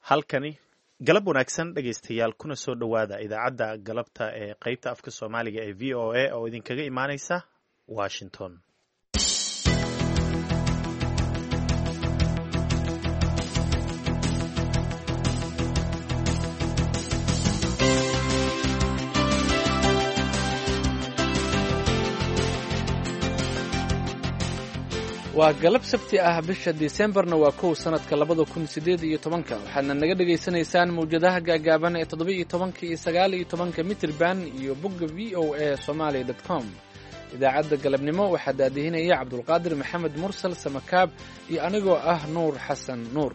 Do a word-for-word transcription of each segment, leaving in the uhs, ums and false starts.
halkani galab wanaagsan dhegaystayaal kuna soo dhowaada idaacadda galabta ee qaybta afka soomaaliga ee v o a oo idinkaga imaanaysa washington. waa galab sabti ah bisha disembarna waa kow sanadka labada kun sideed iyo tobanka waxaadna naga dhagaysanaysaan mawjadaha gaagaaban ee toddoba iyo tobanka iyo sagaal iyo tobanka mitirban iyo bogga v o a somalia dot com. idaacadda galabnimo waxaa daadihinaya cabdulqaadir maxamed mursal samakaab iyo anigoo ah nuur xasan nuur.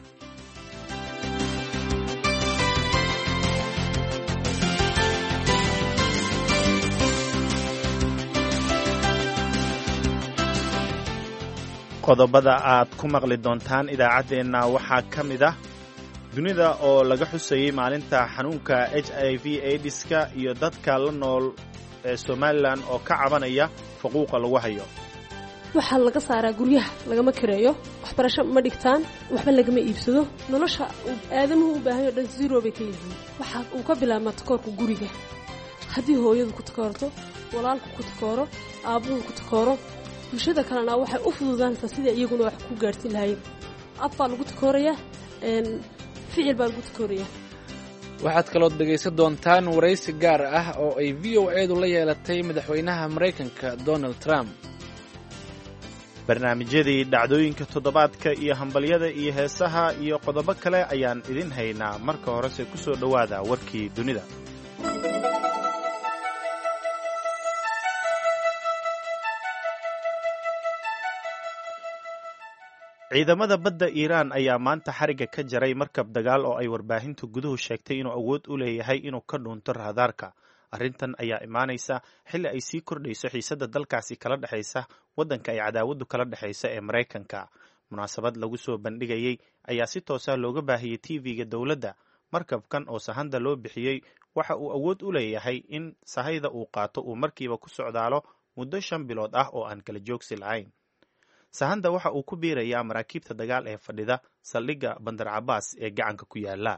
qodobada aad ku maqli doontaan idaacaddeenna waxaa ka mid ah dunida oo laga xusayey maalinta xanuunka h i v aidiska iyo dadka la nool ee somalilan oo ka cabanaya faquuqa lagu hayo. waxaa laga saaraa guryaha lagama kareeyo, waxbarasho ma dhigtaan, waxba lagama iibsado, nolosha aadamuhu u baahanyo dhan zero bay ka yihiin. waxa uu ka bilaabmaa takoorka guriga. haddii hooyadu ku takoorto, walaalku ku takooro, aabbuhu ku takooro, bulshada kalena waxay u fududaanaysaa sidai iyaguna wax ku gaarhsin lahayn. af baa lagu takoorayaa, ficil baa lagu takoorayaa. waxaad kalood dhegaysan doontaan waraysi gaar ah oo ay v o edu la yeelatay madaxweynaha maraykanka donald trump. barnaamijyadii dhacdooyinka toddobaadka iyo hambalyada iyo heesaha iyo qodobo kale ayaan idin haynaa. marka horese ku soo dhowaada warkii dunida. ciidamada badda iiraan ayaa maanta xariga ka jaray markab dagaal oo ay warbaahinta guduhu sheegtay inuu awood u leeyahay inuu ka dhuunto raadaarka. arrintan ayaa imaanaysa xilli ay sii kordhayso xiisadda dalkaasi kala dhexaysa waddanka ay cadaawadu kala dhexaysa ee maraykanka. munaasabad lagu soo bandhigayey ayaa si toosa looga baahiyey tv-ga dowladda. markabkan oo sahanda loo bixiyey waxa uu awood u leeyahay in sahayda uu qaato uu markiiba ku socdaalo muddo shan bilood ah oo aan kala joogsi lahayn. sahanda waxa uu ku biirayaa maraakiibta dagaal ee fadhida saldhigga bandar cabaas ee gacanka ku yaala.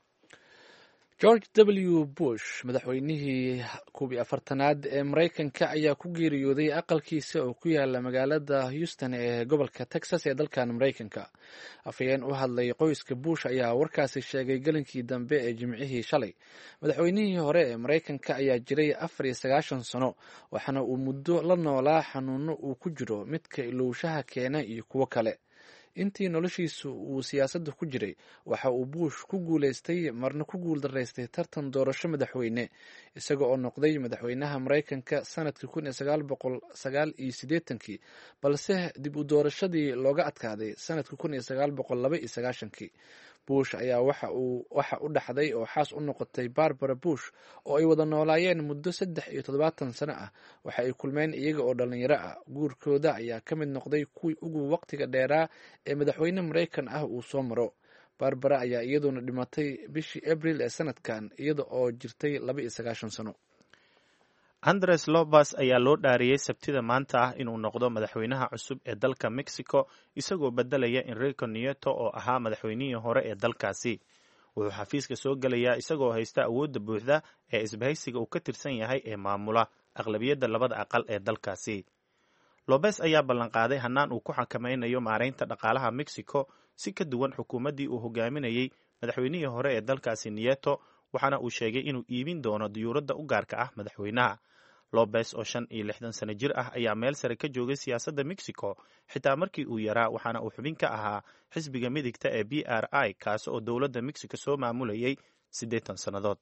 george w bush madaxweynihii koob iyo afartanaad ee maraykanka ayaa ku geeriyooday aqalkiisa oo ku yaala magaalada houston ee gobolka texas ee dalkan maraykanka. afhayeen u hadlay qoyska bush ayaa warkaasi sheegay gelinkii dambe ee jimcihii shalay. madaxweynihii hore ee maraykanka ayaa jiray afar iyo sagaashan sano, waxaana uu muddo la noolaa xanuuno uu ku jiro midka ilowshaha keena iyo kuwo kale. intii noloshiisu uu siyaasadda ku jiray waxa uu bush ku guulaystay marna ku guuldaraystay tartan doorasho madaxweyne, isaga oo noqday madaxweynaha maraykanka sanadkii kun iyo sagaal boqol sagaal iyo siddeetankii, balse dib u doorashadii looga adkaaday sanadkii kun iyo sagaal boqol laba iyo sagaashankii. bush ayaa waxa uu waxa u dhaxday oo xaas u noqotay barbara bush oo ay wada noolaayeen muddo saddex iyo toddobaatan sano ah. waxa ay kulmeen iyaga oo dhallinyaro ah. guurkooda ayaa ka mid noqday kuwii ugu waqtiga dheeraa ee madaxweyne maraykan ah uu soo maro. barbara ayaa iyaduna dhimatay bishii abril ee sanadkan iyada oo jirtay laba iyo sagaashan sano. andres lobas ayaa loo dhaariyey sabtida maanta ah inuu noqdo madaxweynaha cusub ee dalka mexico, isagoo bedelaya enrico nieto oo ahaa madaxweynihii hore ee dalkaasi. wuxuu xafiiska soo gelayaa isagoo haysta awoodda buuxda ee isbahaysiga uu ka tirsan yahay ee maamula aqlabiyadda labada aqal ee dalkaasi. lobes ayaa ballanqaaday hannaan uu ku xakamaynayo maaraynta dhaqaalaha mexico si ka duwan xukuumaddii uu hogaaminayey madaxweynihii hore ee dalkaasi nieto, waxaana uu sheegay inuu iibin doono diyuuradda u gaarka ah madaxweynaha. lobes oo shan iyo lixdan sano jir ah ayaa meel sare ka joogay siyaasadda mexico xitaa markii uu yaraa, waxaana uu xubin ka ahaa xisbiga midigta ee b r i kaasi oo dowladda mexico soo maamulayay siddeetan sannadood.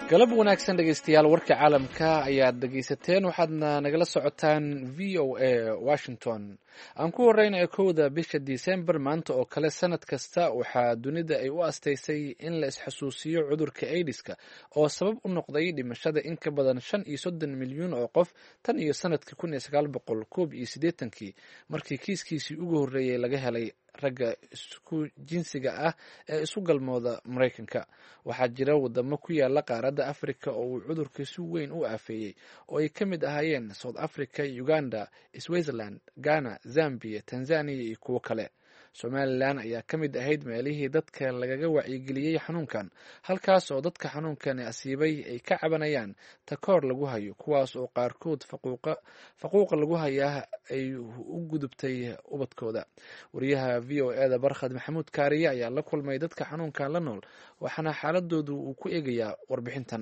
galab wanaagsan dhegaystayaal, warka caalamka ayaad dhegaysateen, waxaadna nagala socotaan v o a washington. aan ku horeyna kowda bisha disembar maanta oo kale sanad kasta waxaa dunida ay u asteysay in la isxasuusiyo cudurka aidiska oo sabab u noqday dhimashada in ka badan shan iyo soddon milyuun oo qof tan iyo sanadkii kun iyo sagaal boqol koob iyo siddeetankii markii kiiskiisii ugu horreeyey laga helay ragga isku jinsiga ah ee isu galmooda Mareykanka. waxaa jira wadamo ku yaala qaaradda Afrika oo uu cudurka si weyn u aafeeyey oo ay ka mid ahaayeen South Africa, Uganda, Switzerland, Ghana, Zambia, Tanzania iyo kuwo kale. Somaliland ayaa ka mid ahayd meelihii dadka lagaga wacyigeliyey xanuunkan, halkaas oo dadka xanuunkan asiibay ay ka cabanayaan takoor lagu hayo, kuwaas oo qaarkood faquuqa faquuqa lagu hayaa ay u gudubtay ubadkooda. wariyaha v o a da Barkhad Maxamuud Kaariye ayaa la kulmay dadka xanuunkan la nool, waxaana xaaladoodu uu ku eegayaa warbixintan.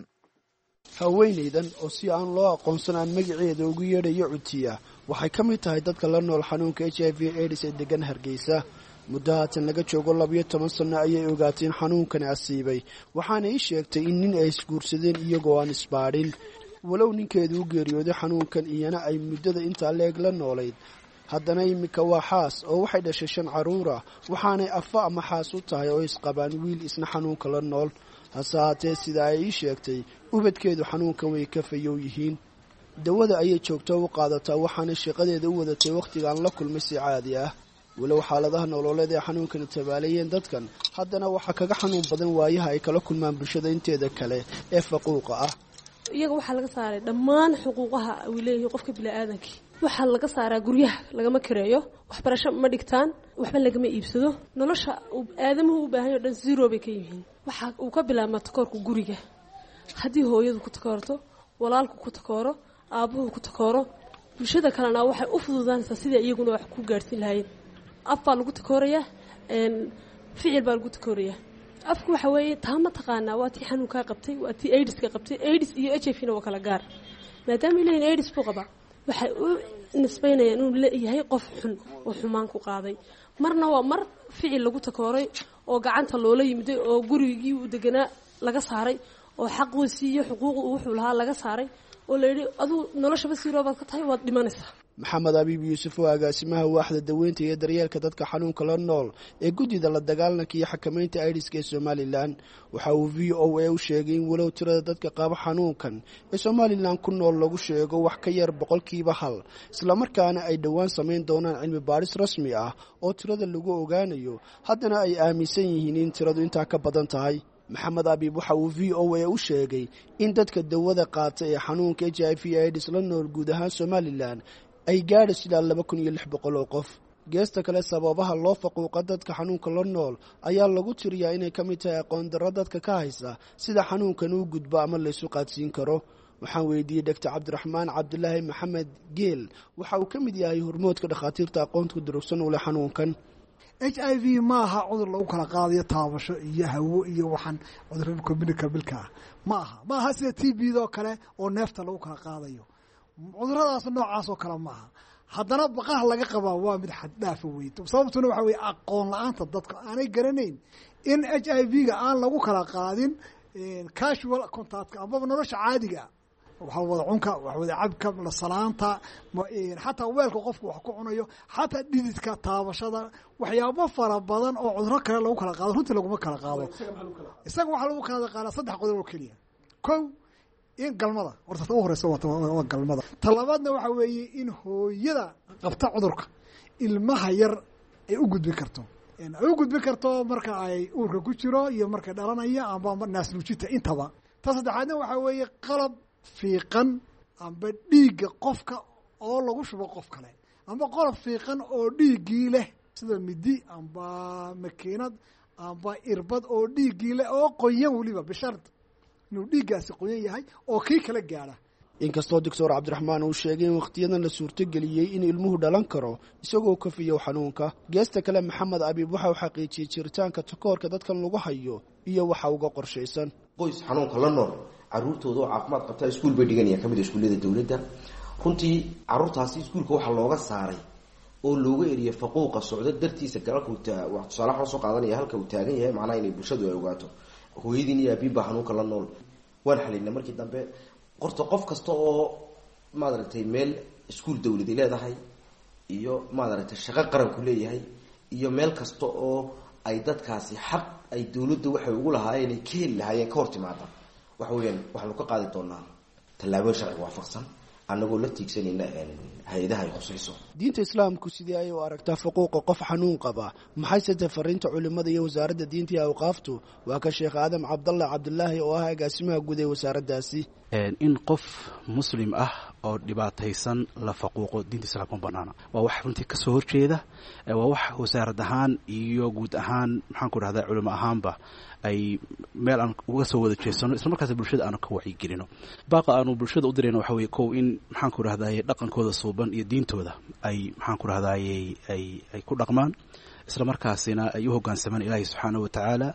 haweeneydan oo si aan loo aqoonsan aan magaceeda ugu yeedhayo Cutiya waxay ka mid tahay dadka la nool xanuunka H I V AIDS ee degan Hargeysa. muddo haatan laga joogo labiyo toban sano ayay ogaateen xanuunkani asiibay, waxaana ay sheegtay in nin ay isguursadeen iyagoo aan isbaadhin. walow ninkeedu u geeriyooday xanuunkan iyana ay muddada intaa leeg la noolayd, haddana imika waa xaas oo waxay dhashay shan caruur ah, waxaanay afa ama xaas u tahay oo isqabaan wiil isna xanuunka la nool. hase haatee sida ay ii sheegtay ubadkeedu xanuunkan way ka fayow yihiin. dawada ayay joogto u qaadataa, waxaana shaqadeeda u wadatay wakhtigaan la kulmay si caadi ah. walow xaaladaha nololeed ee xanuunkani tabaalayeen dadkan, haddana waxaa kaga xanuun badan waayaha ay kala kulmaan bulshada inteeda kale ee faquuqa ah. iyaga waxaa laga saaray dhammaan xuquuqaha uu leeyahay qofka bini'aadankii. waxaa laga saaraa guryaha lagama kireeyo, waxbarasho ma dhigtaan, waxba lagama iibsado. nolosha aadamuhu u baahan yahay dhan zero bay ka yihiin. waxa uu ka bilaabmaa takoorka guriga. haddii hooyadu ku takoorto, walaalku ku takooro, aabuhu ku takooro, bulshada kalena waxay u fududaanaysaa sidii iyaguna wax ku gaarsiin lahaayeen. af baa lagu takoorayaa, ficil baa lagu takoorayaa. afku waxa weeye taa ma taqaanaa waa tii xanuunkaa qabtay, waa tii aidiska qabtay. aidis iyo h i v na waa kala gaar. maadaama ilahin aidis buu qabaa, waxay u nisbaynayaan inuu leeyahay qof xun oo xumaan ku qaaday. marna waa mar ficil lagu takooray oo gacanta loola yimiday oo gurigii uu deganaa laga saaray oo xaqiisii iyo xuquuqu wuxuu lahaa laga saaray oo la yidhi aduu noloshaba siiroobaad ka tahay waad dhimanaysaa. maxamed abiib yuusuf oo agaasimaha waaxda daweynta iyo daryeelka dadka xanuunka la nool ee guddida la dagaalanka iyo xakamaynta aidiska ee Somaliland waxa uu v o a u sheegay in walow tirada dadka qaba xanuunkan ee Somaliland ku nool lagu sheego wax ka yar boqolkiiba hal, isla markaana ay dhowaan samayn doonaan cilmi baaris rasmi ah oo tirada lagu ogaanayo, haddana ay aaminsan yihiin in tiradu intaa ka badan tahay. maxamed abiib waxa uu v o a u sheegay in dadka dawada qaata ee xanuunka H I V AIDS la nool guud ahaan Somaliland ay gaadhayso ilaa laba kun iyo lix boqol oo qof. geesta kale sababaha loo faquuqa dadka xanuunka la nool ayaa lagu tiriyaa inay ka mid tahay aqoon darro dadka ka haysa sida xanuunkan uu gudbo ama la isu qaadsiin karo. waxaan weydiiyey doctor cabdiraxmaan cabdulaahi maxamed geel, waxa uu ka mid yahay hormoodka dhakhaatiirta aqoonta durugsan u leh xanuunkan. h i v maaha cudur lagu kala qaadayo taabasho iyo hawo iyo waxaan cudurada communicable-ka ah ma aha ma aha sida T B doo kale oo neefta lagu kala qaadayo. cuduradaas noocaas oo kale maaha. haddana baqaha laga qabaa waa mid xad dhaaf weyn. sababtuna waxa weeye aqoon la'aanta dadka aanay garanayn in h i v-ga aan lagu kala qaadin casual contact ama nolosha caadiga waxa wada cunka, waxa wada cabka, la salaanta, xataa weelka qofku wax ku cunayo, xataa dhididka, taabashada, waxyaabo fara badan oo cuduro kale lagu kala qaado runtii laguma kala qaado. isaga waxa lagu kala qaada saddex qodob oo keliya. kow, in galmada horta ta u horeysa waa galmada. talabaadna waxa weeye in hooyada qabta cudurka ilmaha yar ay u gudbin karto ay u gudbin karto marka ay uurka ku jiro iyo marka dhalanaya ama naasnuujinta intaba. ta saddexaadna waxa weeye qalab fiiqan amba dhiigga qofka oo lagu shubo qof kale, amba qolof fiiqan oo dhiiggii leh sida midi amba makiinad amba irbad oo dhiiggii leh oo qoyan weliba bishard inuu dhiiggaasi qoyan yahay oo kii kala gaadha. inkastoo doctor cabdiraxmaan uu sheegay in wakhtiyadan la suurtogeliyey in ilmuhu dhalan karo isagoo ka fiyow xanuunka, geesta kale maxamed abiib waxa uu xaqiijiyey jiritaanka takoorka dadkan lagu hayo iyo waxa uga qorshaysan. qoys xanuunka la nool caruurtooda oo caafimaad qabta iskuul bay dhiganayaan kamid iskuullada dawladda. runtii caruurtaasi iskuulka waxaa looga saaray oo looga eriyay faquuqa socdo dartiisa galalka wax tusaale waxaan soo qaadanaya halka uu taagan yahay macnaha inay bulshadu ay ogaato hooyadiin iyo aabiin baa xanuunka la nool waan xalinay markii dambe qorta qof kasta oo maaragtay meel iskuul dawladi leedahay iyo maaragtay shaqo qaranku leeyahay iyo meel kasta oo ay dadkaasi xaq ay dawladda waxay ugu lahaayeen ay ka heli lahaayeen ka hor timaada waxa weeyaan waxaanu ka qaadi doonaa tallaabooyin sharci waafaqsan annagoo la tiigsanayna hay-adaha ay khusayso. diinta islaamku sidii ay u aragtaa xuquuqa qof xanuun qaba maxayse tafarinta culimada iyo wasaaradda diinta iyo awqaaftu waa ka sheekh aadam cabdalle cabdulaahi oo ah agaasimaha guud ee wasaaraddaasi. in qof muslim ah oo dhibaataysan la faquuqo diinta islaamka ma banaana. waa wax runtii kasoo horjeeda, waa wax wasaarad ahaan iyo guud ahaan maxaan ku dhahdaa culimo ahaanba ay meel aan uga soo wada jeesano isla markaas bulshada aanu ka wacyigelino. baaqa aanu bulshada u dirayna waxa weeye kow in maxaan ku dhahdaye dhaqankooda suuban iyo diintooda ay maxaan ku dhahdaye ay ay ku dhaqmaan isla markaasina ay u hoggaansamaan ilaahay subxaanahu wa tacaala.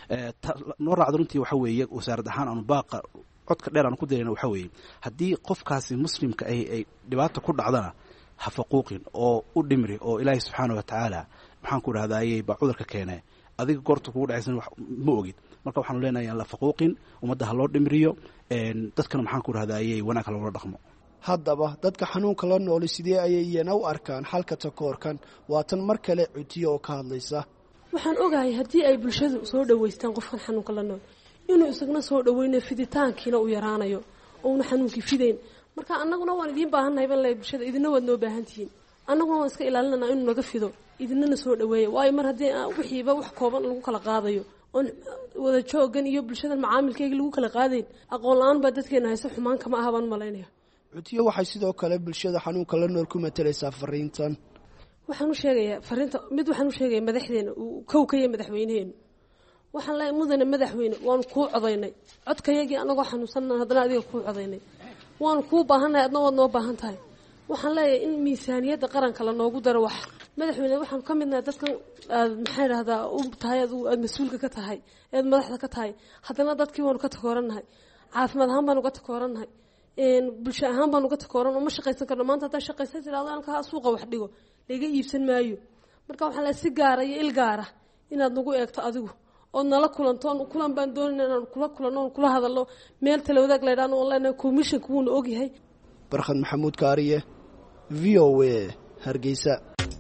noo raacda runtii waxa weeye wasaarad ahaan aanu baaqa codka dheer aan ku dirayna waxa weeye haddii qofkaasi muslimka ay ay dhibaato ku dhacdana ha faquuqin oo u dhimri oo ilaahay subxaanahu wa tacaala maxaan ku dhahdaye baa cudurka keene adiga goorta kugu dhacaysan ma ogid. marka waxaanu leenahay aan la faquuqin, ummadda ha loo dhimriyo, dadkana maxaan ku dhahdaye wanaag ha loola dhaqmo. haddaba dadka xanuunka la nooli sidee ayay iyana u arkaan xalka takoorkan? waa tan mar kale cutiyo oo ka hadlaysa. waxaan ogahay haddii ay bulshadu soo dhawaystaan qofkan xanuunka la nool inuu isagna soo dhaweynayo fiditaankiina uu yaraanayo ouna xanuunkii fidayn. marka annaguna waan idiin baahannahay ban le bulshada idina waad noo baahan tihiin, annaguna waan iska ilaalinanaa inuu naga fido idinana soo dhaweeya. waayo mar haddii wixiiba wax kooban lagu kala qaadayo oon wada joogan iyo bulshadan macaamilkeygii lagu kala qaadayn aqoon la-aan baa dadkeena hayse xumaan kama aha baan malaynaya. cutiyo waxay sidoo kale bulshada xanuunka la nool ku matalaysaa fariintan. waxaan u sheegayaa fariinta mid waxaan u sheegaya madaxdeena uu kow ka yahay madaxweynaheenu. waxaan leeyahay mudane madaxweyne waanu kuu codaynay codkayagii anagoo xanuunsanna haddana adiga kuu codaynay waanu kuu baahannahay adna waad noo baahan tahay. waxaan leeyahay in miisaaniyadda qaranka la noogu daro wax. madaxweyne waxaan ka midnahay dadkan aad maxaa idhahdaa u tahay aad mas-uulka ka tahay ead madaxda ka tahay, haddana dadkii waanu ka takoorannahay, caafimaad ahaan baanu ka takoorannahay, bulsho ahaan baanu ka takooran oo ma shaqaysan karno. maanta haddaa shaqaysan tirahdo halkaa suuqa wax dhigo laga iibsan maayo. marka waxaan leeyahay si gaara iyo il gaara inaad nagu eegto adigu ood nala kulanto. kulan baan doonayna inaan kula kulanno oon kula hadalno meel tala wadaag laydhaano oon leenahay commissionka wuuna ogyahay. barkhad maxamuud kaariye v o a hargeysa.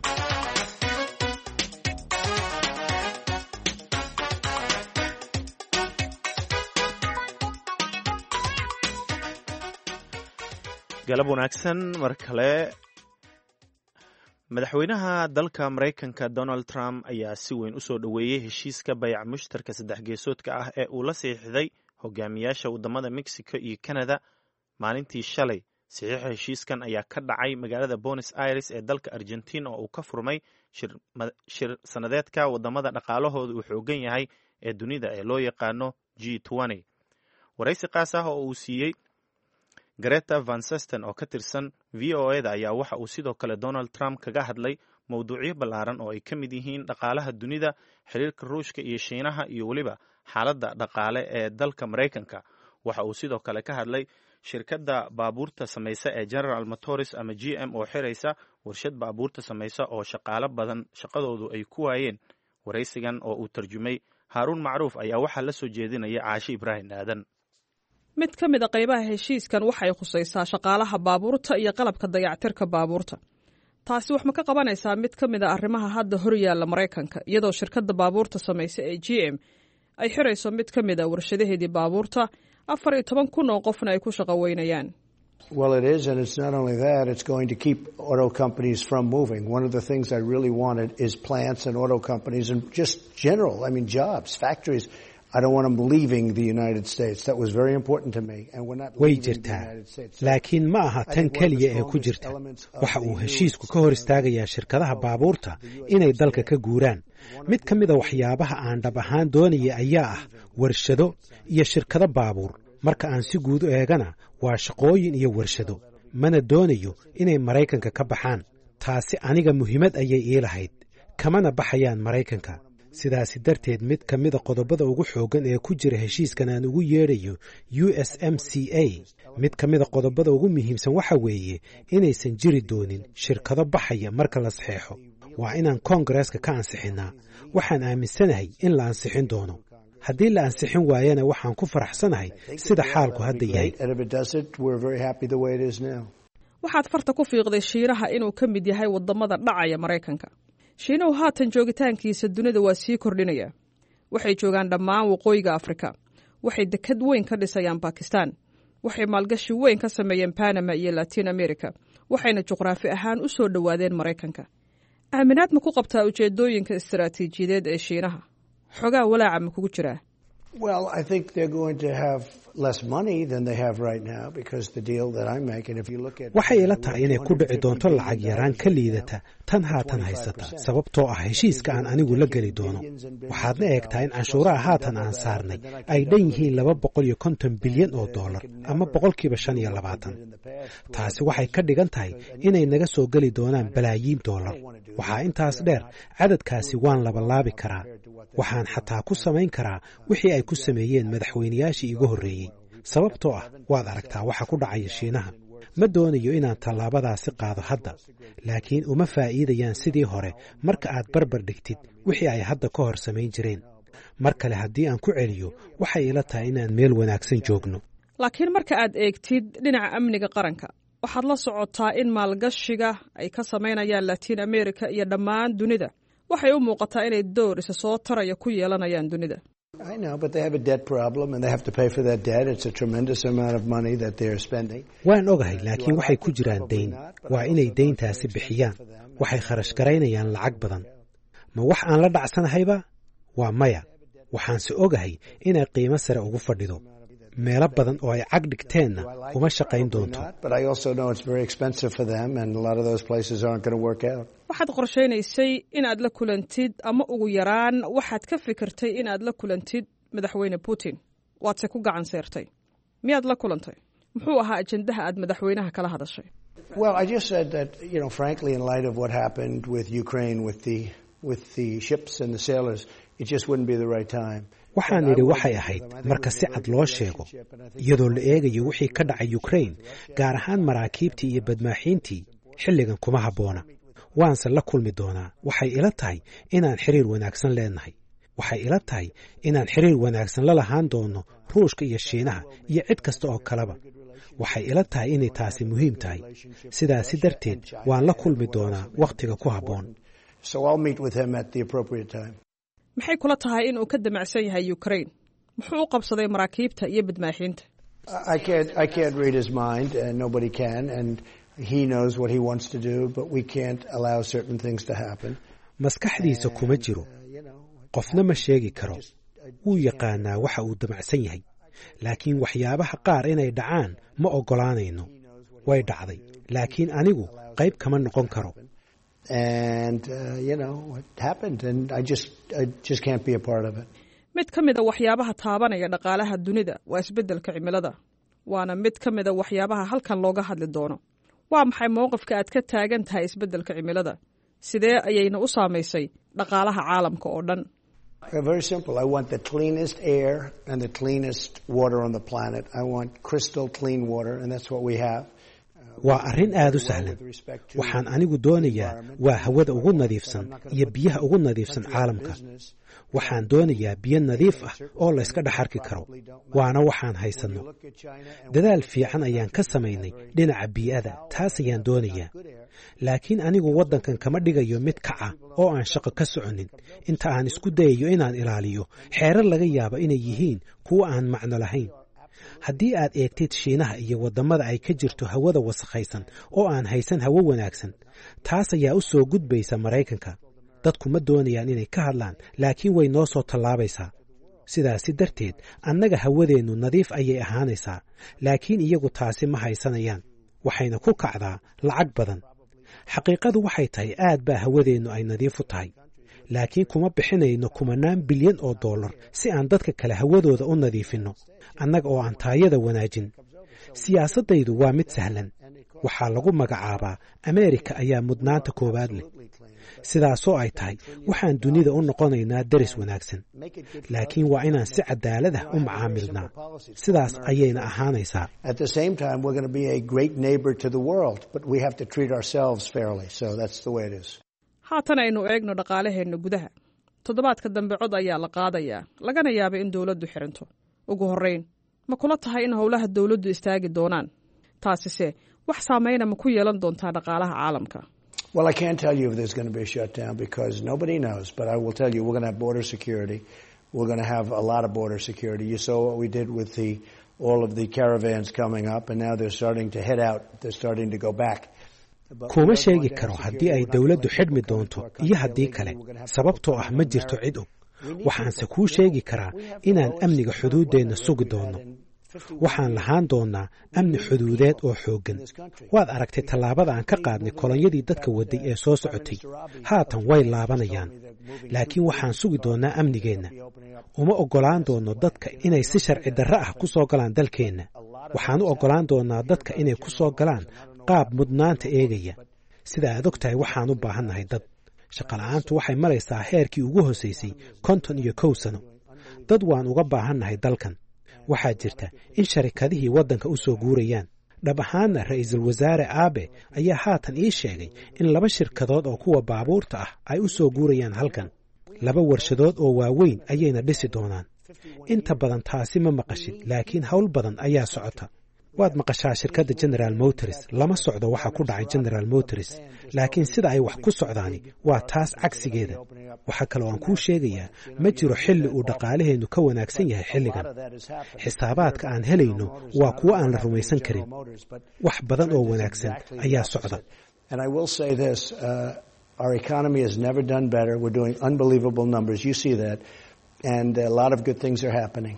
galab wanaagsan mar kale. madaxweynaha dalka maraykanka donald trump ayaa si weyn u soo dhoweeyey heshiiska bayac mushtarka saddex geesoodka ah ee uu la saxiixday hogaamiyaasha waddamada mexico iyo canada maalintii shalay. saxiixa heshiiskan ayaa ka dhacay magaalada Buenos Aires ee dalka Argentina oo uu ka furmay shir sanadeedka waddamada dhaqaalahooda uu xoogan yahay ee dunida ee loo yaqaano G twenty. waraysi qaas ah oo uu siiyey Greta Van Susteren oo ka tirsan V O A da ayaa waxa uu sidoo kale Donald Trump kaga hadlay mowduucyo ballaaran oo ay ka mid yihiin dhaqaalaha dunida, xiriirka Ruushka iyo Shiinaha iyo weliba xaaladda dhaqaale ee dalka Maraykanka. waxa uu sidoo kale ka hadlay shirkadda baabuurta samaysa ee General Motors ama G M oo xiraysa warshad baabuurta samaysa oo shaqaale badan shaqadoodu ay ku waayeen. waraysigan oo uu tarjumay Haaruun Macruuf ayaa waxaa la soo jeedinaya Caashi Ibraahim Aadan. mid ka mid a qaybaha heshiiskan waxay khusaysaa shaqaalaha baabuurta iyo qalabka dayactirka baabuurta. taasi wax ma ka qabanaysaa mid ka mid a arrimaha hadda hor yaalla Maraykanka, iyadoo shirkadda baabuurta samaysa ee G M ay xirayso mid ka mid a warshadaheedii baabuurta afar iyo toban kun oo qofna ay ku shaqo weynayaan. Well, it is, and it's not only that, it's going to keep auto companies from moving. One of the things I really wanted is plants and auto companies and just general, I mean, jobs, factories. I don't want them leaving the United States. That was very important to me. And we're not way jirtaa laakiin ma aha tan kaliya ee ku jirta. waxa uu heshiisku ka hor istaagayaa shirkadaha baabuurta inay dalka ka guuraan. mid ka mid a waxyaabaha aan dhab ahaan doonaya ayaa ah warshado iyo shirkado baabuur. marka aan si guud u eegana waa shaqooyin iyo warshado. mana doonayo inay Maraykanka ka baxaan. taasi aniga muhiimad ayay ii lahayd. kamana baxayaan Maraykanka. sidaasi darteed mid ka mid a qodobada ugu xoogan ee ku jira heshiiskan aan ugu yeedhayo U S M C A. mid ka mid a qodobada ugu muhiimsan waxa weeye inaysan jiri doonin shirkado baxaya marka la saxeexo. waa inaan koongareeska ka ansixinnaa. waxaan aaminsanahay in la ansixin doono. haddii la ansixin waayana waxaan ku faraxsanahay sida xaalku hadda yahay. waxaad farta ku fiiqday shiinaha inuu ka mid yahay waddamada dhacaya maraykanka. shiinuhu haatan joogitaankiisa dunida waa sii kordhinaya. waxay joogaan dhammaan waqooyiga afrika. waxay dekad weyn ka dhisayaan bakistan. waxay maalgashi weyn ka sameeyeen panama iyo latin america. waxayna juqraafi ahaan u soo dhowaadeen maraykanka. aaminaad ma ku qabtaa ujeedooyinka istaraatiijiyadeed ee shiinaha? xogaa walaaca ma kugu jiraa? Well, I think they're going to have less money than they have right now because the deal that I'm making, if you look at... waxay ila tahay inay ku dhici doonto lacag yaraan ka liidata tan haatan haysata sababtoo ah heshiiska aan anigu la geli doono. waxaadna eegtaa in canshuuraha haatan aan saarnay ay dhan yihiin laba boqol iyo konton bilyan oo dollar ama boqolkiiba shan iyo labaatan. taasi waxay ka dhigan tahay inay naga soo geli doonaan balaayiin dollar. waxaa intaas dheer cadadkaasi waan labalaabi karaa. waxaan xataa ku samayn karaa wixii ay ku sameeyeen madaxweynayaashii igu horreeyey. sababtoo ah waad aragtaa waxa ku dhacaya shiinaha. ma doonayo inaan tallaabadaasi qaado hadda, laakiin uma faa'iidayaan sidii hore marka aad barbar dhigtid wixii ay hadda ka hor samayn jireen. mar kale haddii aan ku celiyo waxay ila tahay inaan meel wanaagsan joogno. laakiin marka aad eegtid dhinaca amniga qaranka, waxaad la socotaa in maalgashiga ay ka samaynayaan latin america iyo dhammaan dunida waxay u muuqataa inay door isa soo taraya ku yeelanayaan dunida. I know, but they have a debt problem and they have to pay for that debt. It's a tremendous amount of money that they're spending. waan ogahay, laakiin waxay ku jiraan dayn. waa inay dayntaasi bixiyaan. waxay kharash garaynayaan lacag badan. ma wax aan la dhacsanahayba? waa maya. waxaanse ogahay inay qiimo sare ugu fadhido. meelo badan oo ay cag dhigteenna uma shaqayn doonto. waxaad qorshaynaysay inaad la kulantid ama ugu yaraan waxaad ka fikirtay inaad la kulantid madaxweyne putin. waadse ku gacan seertay. miyaad la kulantay? muxuu ahaa ajendaha aad madaxweynaha kala hadashay? Well, I just said that, you know, frankly, in light of what happened with Ukraine, with the with the ships and the sailors, it just wouldn't be the right time. waxaan idhi waxay ahayd marka si cad loo sheego, iyadoo la eegayo wixii ka dhacay Ukraine, gaar ahaan maraakiibtii iyo badmaaxiintii, xilligan kuma habboona. waanse la kulmi doonaa. waxay ila tahay inaan xiriir wanaagsan leenahay. waxay ila tahay inaan xiriir wanaagsan la lahaan doono Ruushka iyo Shiinaha iyo cid kasta oo kaleba. waxay ila tahay inay taasi muhiim tahay. sidaasi darteed waan la kulmi doonaa wakhtiga ku habboon. So I'll meet with him at the appropriate time. maxay kula tahay inuu ka damacsan yahay Ukraine? muxuu u qabsaday maraakiibta iyo badmaaxiinta? I can't I can't read his mind, and nobody can, and he knows what he wants to do, but we can't allow certain things to happen. maskaxdiisa kuma jiro. qofna ma sheegi karo. wuu yaqaanaa waxa uu damacsan yahay, laakiin waxyaabaha qaar inay dhacaan ma oggolaanayno. way dhacday, laakiin anigu qayb kama noqon karo. And uh, you know it happened, and I just I just can't be a part of it. mid ka mid a waxyaabaha taabanaya dhaqaalaha dunida waa isbeddelka cimilada. waana mid ka mid a waxyaabaha halkan looga hadli doono. waa maxay mowqifka aad ka taagan tahay isbeddelka cimilada? sidee ayayna u saamaysay dhaqaalaha caalamka oo dhan? Very simple. I want the cleanest air and the cleanest water on the planet. I want crystal clean water, and that's what we have. waa arrin aad u sahlan. waxaan anigu doonayaa waa hawada ugu nadiifsan iyo biyaha ugu nadiifsan caalamka. waxaan doonayaa biyo nadiif ah oo la iska dhex arki karo. waana waxaan haysanno. dadaal fiican ayaan ka samaynay dhinaca bii'ada. taas ayaan doonayaa. laakiin anigu waddankan kama dhigayo mid kaca oo aan shaqo ka soconin inta aan isku dayayo inaan ilaaliyo xeerar laga yaabo inay yihiin kuwa aan macno lahayn. haddii aad eegtid Shiinaha iyo waddamada ay ka jirto hawada wasakhaysan oo aan haysan hawo wanaagsan, taas ayaa u soo gudbaysa Maraykanka. dadku ma doonayaan inay ka hadlaan, laakiin way noo soo tallaabaysaa. sidaasi darteed annaga hawadeennu nadiif ayay ahaanaysaa, laakiin iyagu taasi ma haysanayaan. waxayna ku kacdaa lacag badan. xaqiiqadu waxay tahay aad baa hawadeennu ay nadiif u tahay, laakiin kuma bixinayno kumanaan bilyan oo dollar si aan dadka kale hawadooda u nadiifinno, annaga oo aan taayada wanaajin. siyaasaddaydu waa mid sahlan. waxaa lagu magacaabaa Ameerika ayaa mudnaanta koowaad leh. sidaasoo ay tahay waxaan dunida u noqonaynaa daris wanaagsan, laakiin waa inaan si cadaalad ah u macaamilnaa. sidaas ayayna ahaanaysaa. At the same time, we're going to be a great neighbor to the world, but we have to treat ourselves fairly. So that's the way it is. haatan aynu eegno dhaqaalaheenna gudaha. toddobaadka dambe cod ayaa la qaadayaa lagana yaaba in dowladdu xiranto ugu horrayn ma kula tahay in howlaha dowladdu istaagi doonaan taasise wax saamayna ma ku yeelan doontaa dhaqaalaha caalamka? Well, I can't tell you if there's going to be a shutdown because nobody knows, but I will tell you we're going to have border security. We're going to have a lot of border security. You saw what we did with the all of the caravans coming up, and now they're starting to head out. They're starting to go back. kuma sheegi karo haddii ay dawladdu xidhmi doonto iyo haddii kale sababtoo ah ma jirto cid og waxaanse kuu sheegi karaa inaan amniga xuduuddeenna sugi doonno waxaan lahaan doonnaa amni xuduudeed oo xooggan waad aragtay tallaabada aan ka qaadnay kolonyadii dadka waday ee soo socotay haatan way laabanayaan laakiin waxaan sugi doonnaa amnigeenna uma oggolaan doonno dadka inay si sharci darre ah ku soo galaan dalkeenna waxaan u oggolaan doonnaa dadka inay ku soo galaan qaab mudnaanta eegaya sida aad og tahay waxaan u baahannahay dad shaqola'aantu waxay maraysaa heerkii ugu hoosaysay konton iyo kow sano dad waan uga baahannahay dalkan waxaa jirta in sharikadihii waddanka u soo guurayaan dhab ahaanna ra'iisul wasaare aabe ayaa haatan ii sheegay in laba shirkadood oo kuwa baabuurta ah ay u soo guurayaan halkan laba warshadood oo waaweyn ayayna dhisi doonaan inta badan taasi ma maqashid laakiin hawl badan ayaa socota waad maqashaa shirkadda General Motors lama socdo waxa ku dhacay General Motors laakiin sida ay wax ku socdaani waa taas cagsigeeda waxa kale oo aan kuu sheegayaa ma jiro xilli uu dhaqaalaheenu ka wanaagsan yahay xilligan xisaabaadka aan helayno waa kuwa aan la rumaysan karin wax badan oo wanaagsan ayaa socda and I will say this uh, our economy has never done better we're doing unbelievable numbers you see that and a lot of good things are happening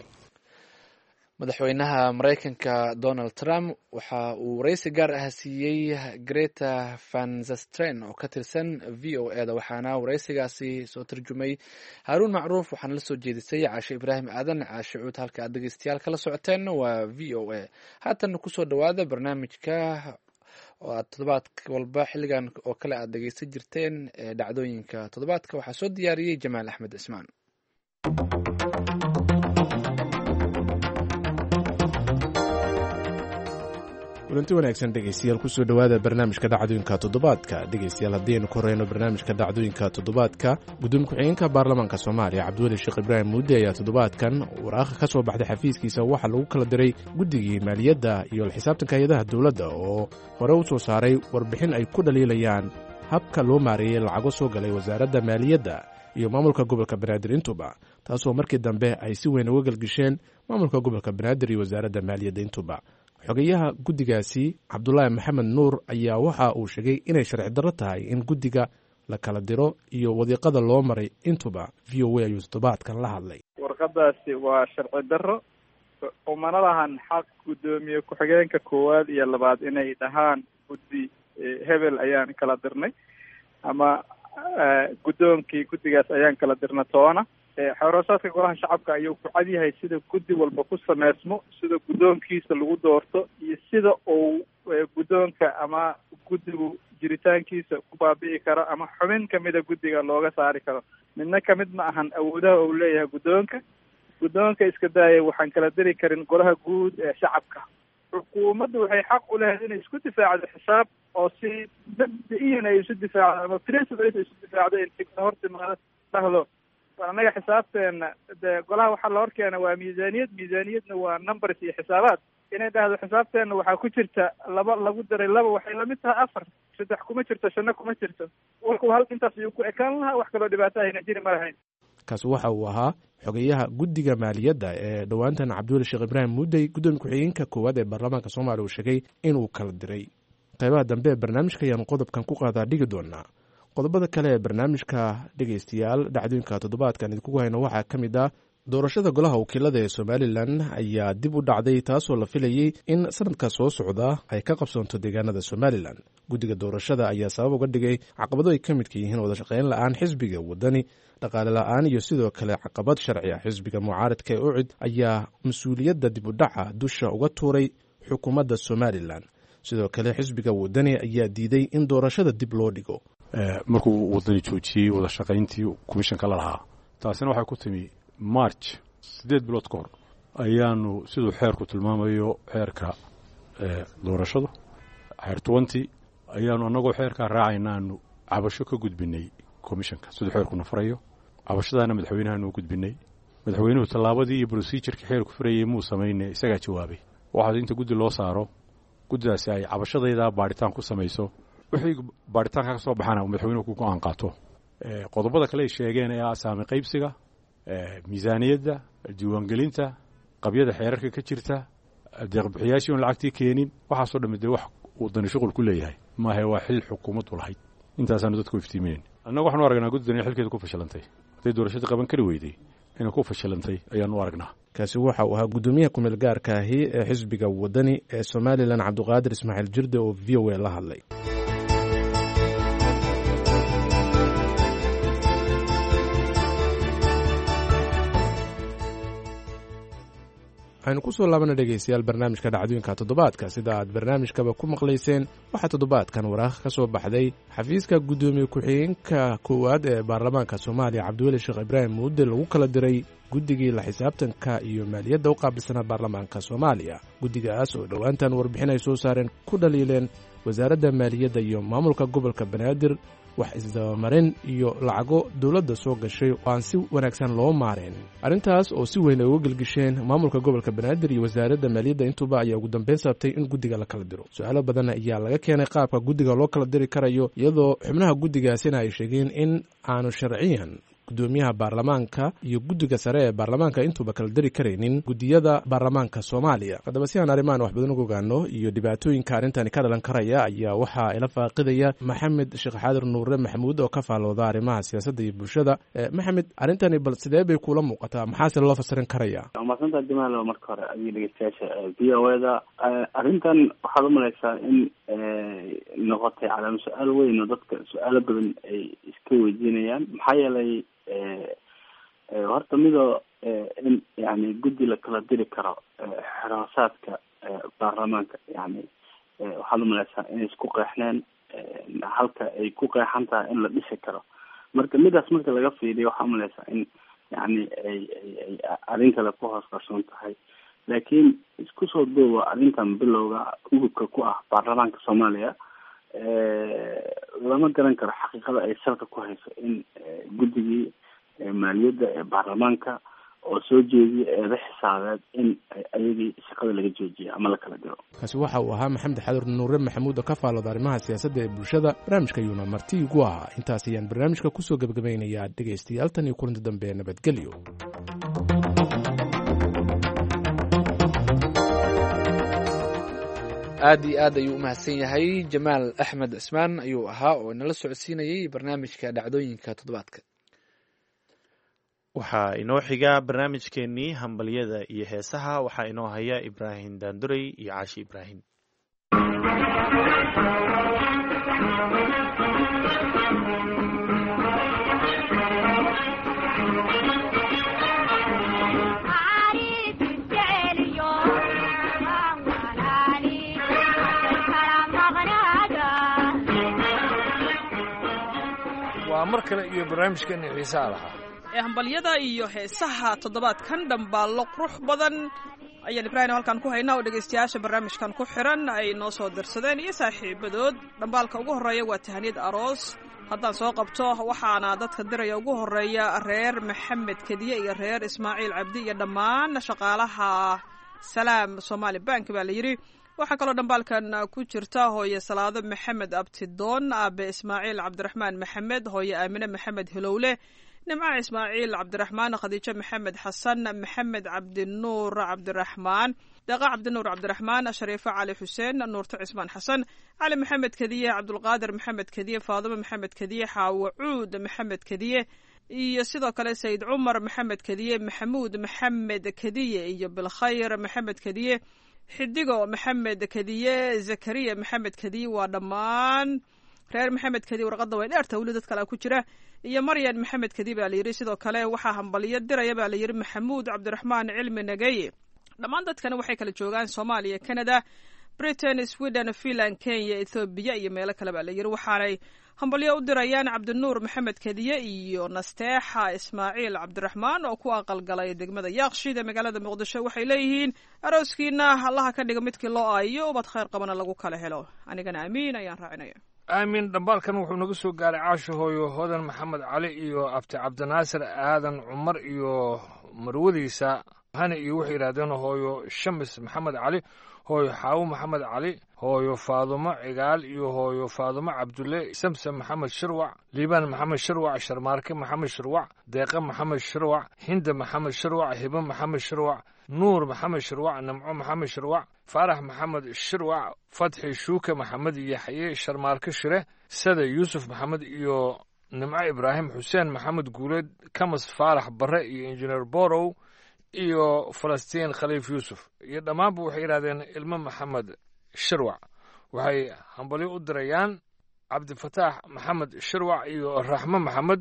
madaxweynaha Mareykanka Donald Trump waxa uu wareysi gaar ah siiyay Greta Van Susteren oo ka tirsan V O A da waxaana wareysigaasi soo tarjumay Haroon Macruuf waxaana la soo jeedisay Caashe Ibraahim Aadan Caashe Cuud halka aad dhageystayaal kala socoteen waa V O A haatan ku soo dhawaada barnaamijka oo aad toddobaadka walba xilligan oo kale aad dhageysan jirteen dhacdooyinka toddobaadka waxaa soo diyaariyay Jamaal Axmed Ismaan kulanti wanaagsan dhegeystayaal kusoo dhowaada barnaamijka dhacdooyinka toddobaadka dhegeystayaal haddaynu ku horeyno barnaamijka dhacdooyinka toddobaadka gudoomiye ku-xigeenka baarlamaanka soomaaliya cabdiweli sheekh ibraahim muudde ayaa toddobaadkan waraaqa ka soo baxday xafiiskiisa waxaa lagu kala diray guddigii maaliyadda iyo xisaabtanka hay-adaha dowladda oo hore u soo saaray warbixin ay ku dhaliilayaan habka loo maareeyey lacago soo galay wasaaradda maaliyadda iyo maamulka gobolka banaadir intuba taasoo markii dambe ay si weyn uga galgisheen maamulka gobolka banaadir iyo wasaaradda maaliyadda intuba xogeyaha guddigaasi cabdulaahi maxamed nuur ayaa waxa uu sheegay inay sharci darro tahay in guddiga la kala diro iyo wadiiqada loo maray intuba v o a ayuu toddobaadkan la hadlay warqadaasi waa sharci darro umana lahan xaq guddoomiye ku-xigeenka koowaad iyo labaad inay dhahaan guddi hebel ayaan kala dirnay ama guddoonkii guddigaas ayaan kala dirna toona xoroosaadka golaha shacabka ayuu ku cad yahay sida guddi walba ku sameysmo sida guddoonkiisa lagu doorto iyo sida uu guddoonka ama guddigu jiritaankiisa ku baabi'i karo ama xubin kamida guddiga looga saari karo midna kamid ma ahan awoodaha uu leeyahay guddoonka guddoonka iska daaya waxaan kala diri karin golaha guud ee shacabka xukuumaddu waxay xaq u leedahay inay isku difaacdo xisaab oo si mabda-iyan ay isu difaacdo ama principle isu difaacdo in hor timaado dhahdo annaga xisaabteena dee golaha waxaa la horkeena waa miisaaniyad miisaaniyadna waa numbers iyo xisaabaad inay dhahdo xisaabteena waxaa ku jirta laba lagu daray laba waxay lamid tahay afar saddex kuma jirto shanno kuma jirto warku hal intaas ayuu ku ekaan lahaa wax kaloo dhibaato ahayna jiri ma lahayn kaas waxa uu ahaa xogeyaha guddiga maaliyadda ee dhowaantan cabdiweli sheekh ibraahim muudey gudoomiye ku-xigeenka koowaad ee baarlamaanka soomaaliya uu sheegay inuu kala diray qaybaha dambe ee barnaamijka ayaanu qodobkan ku qaadaa dhigi doonaa qodobada kale ee barnaamijka dhegaystayaal dhacdooyinka toddobaadkan idinkugu hayno waxaa ka mid ah doorashada golaha wakiilada ee somalilan ayaa dib u dhacday taasoo la filayey in sanadka soo socda ay ka qabsoonto deegaanada somalilan guddiga doorashada ayaa sabab uga dhigay caqabado ay ka midka yihiin wada shaqayn la-aan xisbiga wadani dhaqaale la-aan iyo sidoo kale caqabad sharci ah xisbiga mucaaradka ee ucid ayaa mas-uuliyadda dib u dhaca dusha uga tuuray xukuumadda somalilan sidoo kale xisbiga wadani ayaa diiday in doorashada dib loo dhigo markuu wadani joojiyey wada shaqayntii komishanka la lahaa taasina waxay ku timi march siddeed bilood ka hor ayaanu siduu xeerku tilmaamayo xeerka doorashadu xeer twenty ayaanu annagoo xeerkaa raacaynaanu cabasho ka gudbinay komishanka siduu xeerkuna farayo cabashadaana madaxweynahaanu gudbinay madaxweynuhu tallaabadii iyo procedureka xeerku furayay muu samaynay isagaa jawaabay waxaa inta guddi loo saaro guddidaasi ay cabashadayda baadhitaan ku samayso wixii baadhitaanka ka soo baxana madaxweynuhu ku go'aan qaato qodobada kale ay sheegeen ee asaami qaybsiga miisaaniyadda diiwaangelinta qabyada xeerarka ka jirta deeqbixiyaashii oon lacagtii keenin waxaasoo dhammi dee wax uu dani shuqul ku leeyahay maahe waa xil xukuumaddu lahayd intaasaanu dadku iftiiminayn annaga waxaanu aragnaa guddidani xilkeeda ku fashilantay hadday doorashadii qaban kari weyday inay ku fashilantay ayaanu aragnaa kaasi waxa uu ahaa guddoomiyaha kumeel gaarka ahi ee xisbiga wadani ee somalilan cabdiqaadir ismaaciil jirde oo v o a la hadlay waxaynu ku soo laabana dhegaystayaal barnaamijka dhacdooyinka toddobaadka sida aad barnaamijkaba ku maqlayseen waxaa toddobaadkan waraaq ka soo baxday xafiiska guddoomiye ku-xigeenka koowaad ee baarlamaanka soomaaliya cabdiweli sheekh ibraahim muude lagu kala diray guddigii la xisaabtanka iyo maaliyadda u qaabilsanaa baarlamaanka soomaaliya guddigaas oo dhowaantan warbixin ay soo saareen ku dhaliileen wasaaradda maaliyadda iyo maamulka gobolka banaadir wax isdabamarin iyo lacago dowladda soo gashay oo aan si wanaagsan loo maareen arrintaas oo si weyn ay uga gelgisheen maamulka gobolka banaadir iyo wasaaradda maaliyadda intuba ayaa ugu dambeyn sababtay in guddiga la kala diro su-aalo badan ayaa laga keenay qaabka guddiga loo kala diri karayo iyadoo xubnaha guddigaasina ay sheegeen in aanu sharciyan guddoomiyaha baarlamaanka iyo guddiga sare ee baarlamaanka intuuba kala dari karaynin guddiyada baarlamaanka soomaaliya haddaba si aan arrimahan wax badan uga ogaano iyo dhibaatooyinka arrintani ka dhalan karaya ayaa waxaa ila faaqidaya maxamed sheekh xaadir nuure maxamuud oo ka faallooda arrimaha siyaasadda iyo bulshada maxamed arrintani bal sidee bay kuula muuqataa maxaase loo fasirin karaya maasanta jamaal marka hore adiga dhegeystayaasha v o eda arrintan waxaad u malaysaa in noqotay calaama su-aal weyn oo dadka su-aalo badan ay iska weydiinayaan maxaa yeelay horta midoo in yani guddi la kala diri karo xiraasaadka baarlamaanka yani waxaad umalaysaa inay isku qeexneen halka ay ku qeexan tahay in la dhisi karo marka midaas marka laga fiiriyo waxaa umalaysaa in yani ay ay arrin kale ku hoos qarsoon tahay laakiin isku soo duuba arrintan bilowga ugubka ku ah baarlamaanka soomaaliya lama garan karo xaqiiqada ay salka ku hayso in guddigii maaliyadda ee baarlamaanka oo soo jeediyay eeda xisaabeed in ayagii shaqada laga joojiya ama la kala diro kaasi waxa uu ahaa maxamed xadir nuure maxamuud oo ka faallooda arrimaha siyaasadda ee bulshada barnaamijka yuuna marti igu ahaa intaas ayaan barnaamijka kusoo gebagabaynayaa dhegaystayaal tan iyo kulanti dambe nabadgelyo aad iyo aad ayuu u mahadsan yahay jamaal axmed cismaan ayuu ahaa oo inala socodsiinayay barnaamijka dhacdooyinka toddobaadka waxaa inoo xiga barnaamijkeennii hambalyada iyo heesaha waxaa inoo haya ibraahim daandurey iyo caashi ibraahim waa mar kale iyo barnaamijkeena xiisaha lahaa ee hambalyada iyo heesaha toddobaadkan dhambaallo qurux badan ayaan ibraahim halkan ku haynaa oo dhegaystayaasha barnaamijkan ku xiran ay noo soo dirsadeen iyo saaxiibadood dhambaalka ugu horreeya waa tahaniyad aroos haddaan soo qabto waxaana dadka diraya ugu horreeya reer maxamed kediye iyo reer ismaaciil cabdi iyo dhammaan shaqaalaha salaam somaali bank baa la yidhi waxaa kaloo dhambaalkan ku jirta hooye salaado maxamed abtidoon aabe ismaaciil cabdiraxmaan maxamed hooye aamine maxamed hilowle nimca ismaaciil cabdiraxmaan khadiijo maxamed xasan maxamed cabdinuur cabdiraxmaan deeqa cabdinuur cabdiraxmaan shariifo cali xuseen nuurto cismaan xasan cali maxamed kediye cabdulqaadir maxamed kediye faadimo maxamed kediye xaawo cuud maxamed kediye iyo sidoo kale sayid cumar maxamed kediye maxamuud maxamed kediye iyo bilkhayr maxamed kediye xidigo maxamed kediye zakariya maxamed kediye waa dhammaan reer maxamed kediye warqadda way dheerta weli dad kale ku jira iyo maryan maxamed kediye baa la yidhi sidoo kale waxaa hambaliyo diraya baa la yidhi maxamuud cabdiraxmaan cilmi nageye dhammaan dadkani waxay kala joogaan soomaaliya canada britain sweden finland kenya ethoobiya iyo meelo kale baa la yidhi waxaanay hambalyo u dirayaan cabdinuur maxamed kediye iyo nasteexa ismaaciil cabdiraxmaan oo ku aqalgalay degmada yaaqshid ee magaalada muqdisho waxay leeyihiin arooskiina allaha ka dhiga midkii loo aayo ubad khayr qabana lagu kala helo anigana amiin ayaan raacinaya aamin dhambaalkan wuxuu naga soo gaaray caasho hooyo hodan maxamed cali iyo abti cabdinaasir aadan cumar iyo marwadiisa hani iyo waxay yidhahdeen hooyo shamis maxamed cali hooyo xaawo maxamed cali hooyo faadumo cigaal iyo hooyo faadumo cabdulle samsam maxamed shirwac liibaan maxamed shirwac sharmaarke maxamed shirwac deeqa maxamed shirwac hinda maxamed shirwac hibo maxamed shirwac nuur maxamed shirwac nimco maxamed shirwac faarax maxamed shirwac fatxi shuuke maxamed yaxye sharmaarke shire sada yuusuf maxamed iyo nimco ibraahim xuseen maxamed guuleed kamas faarax barre iyo injineer borow iyo falastiin khaliif yuusuf iyo dhammaanba waxay yidhahdeen ilmo maxamed shirwac waxay hambalyo u dirayaan cabdifataax maxamed shirwac iyo raxmo maxamed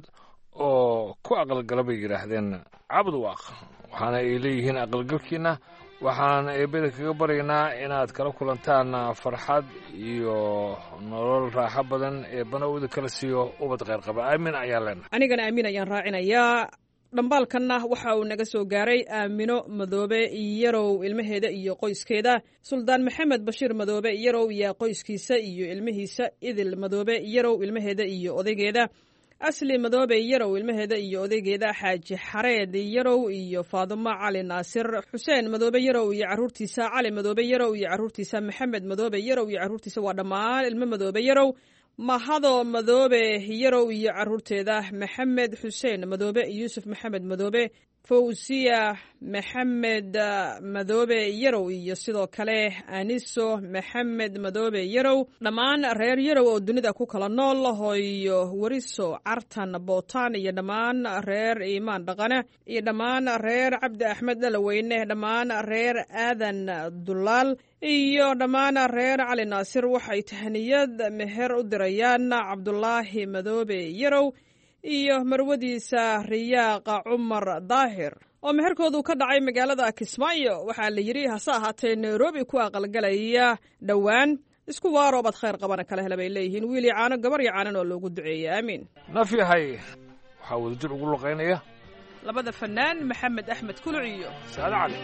oo ku aqalgala bay yidhaahdeen cabdwaaq waxaana ay leeyihiin aqalgalkiina waxaan eebada kaga baryaynaa inaad kala kulantaan farxad iyo nolol raaxo badan ee banowda kala siiyo ubad kheyr qaba aamin ayaan leenahay anigana aamin ayaan raacinayaa dhambaalkanna waxa uu naga soo gaaray aamino madoobe yarow ilmaheeda iyo qoyskeeda suldaan maxamed bashiir madoobe yarow iyo qoyskiisa iyo ilmihiisa idil madoobe yarow ilmaheeda iyo odaygeeda asli madoobe yarow ilmaheeda iyo odaygeeda xaaji xareed yarow iyo faadumo cali naasir xuseen madoobe yarow iyo caruurtiisa cali madoobe yarow iyo caruurtiisa maxamed madoobe yarow iyo caruurtiisa waa dhammaan ilmo madoobe yarow mahado madoobe yarow iyo caruurteeda maxamed xuseen madoobe yuusuf maxamed madoobe fawsiya maxamed madoobe yarow iyo sidoo kale aniso maxamed madoobe yarow dhammaan reer yarow oo dunida ku kala nool hooyo wariso cartan bootaan iyo dhammaan reer iimaan dhaqane iyo dhammaan reer cabdi axmed dhalaweyne dhammaan reer aadan dulaal iyo dhammaan reer cali naasir waxay tahniyad meher u dirayaan cabdulaahi madoobe yarow iyo marwadiisa riyaaqa cumar daahir oo meherkoodu ka dhacay magaalada kismaayo waxaa la yidhi hase ahaatee nairobi ku aqalgalaya dhowaan isku waaroobaad khayr qabana kala hela bay leeyihiin wiil iyo caano gabar iyo caanan oo loogu duceeyey aamiin naf yahay waxaa wadajir ugu luqaynaya labada fanaan maxamed axmed kuluc iyo saade cali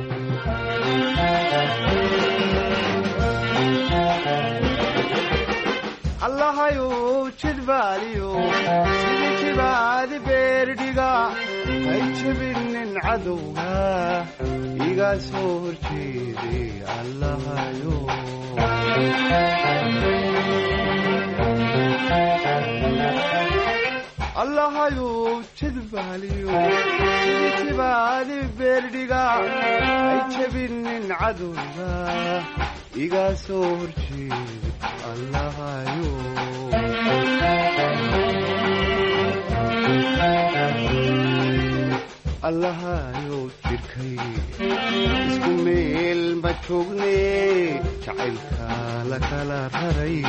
allahayu jidbaaliyo sidii jibaadi beerdhiga hay jebinin cadowga iga soo horjeeday allahayo allahayu jidbaaliyo sidii jibaadi beerdhiga hay jebinin cadowga iga soo horjeeday allahayo allahayo jirkay isku meel ma joogne jacaylka la kala raray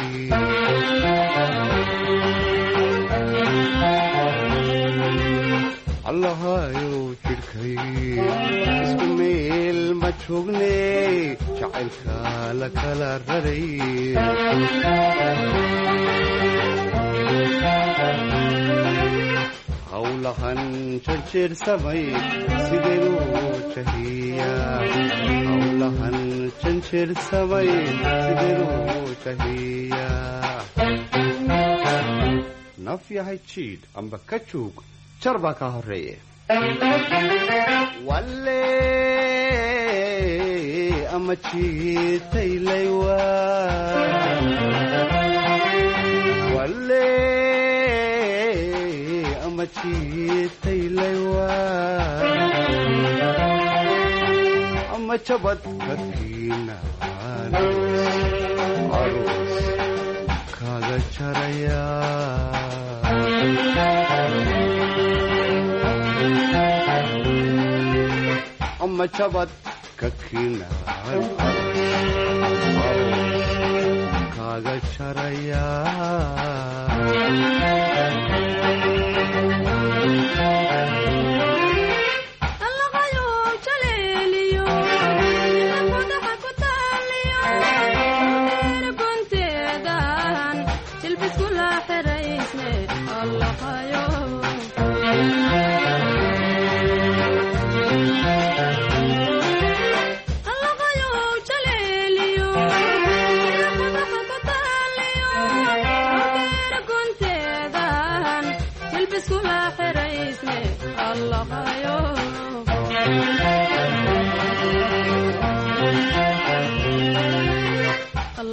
allahayo jirkay isku meel ma joogne jacaylka la kala raray hawlahan janjeersamay sideenuu jahiya hawlahan janjeersamay sideenuu jahiya naf yahay jiidh amba ka joog jar baa kaa horreeye walle ama jiitaylaywa walle ama jiitaylaywa ama jabad kakiinaan aroos kaaga jaraya ama jabad kakiinaan kaaga jaraya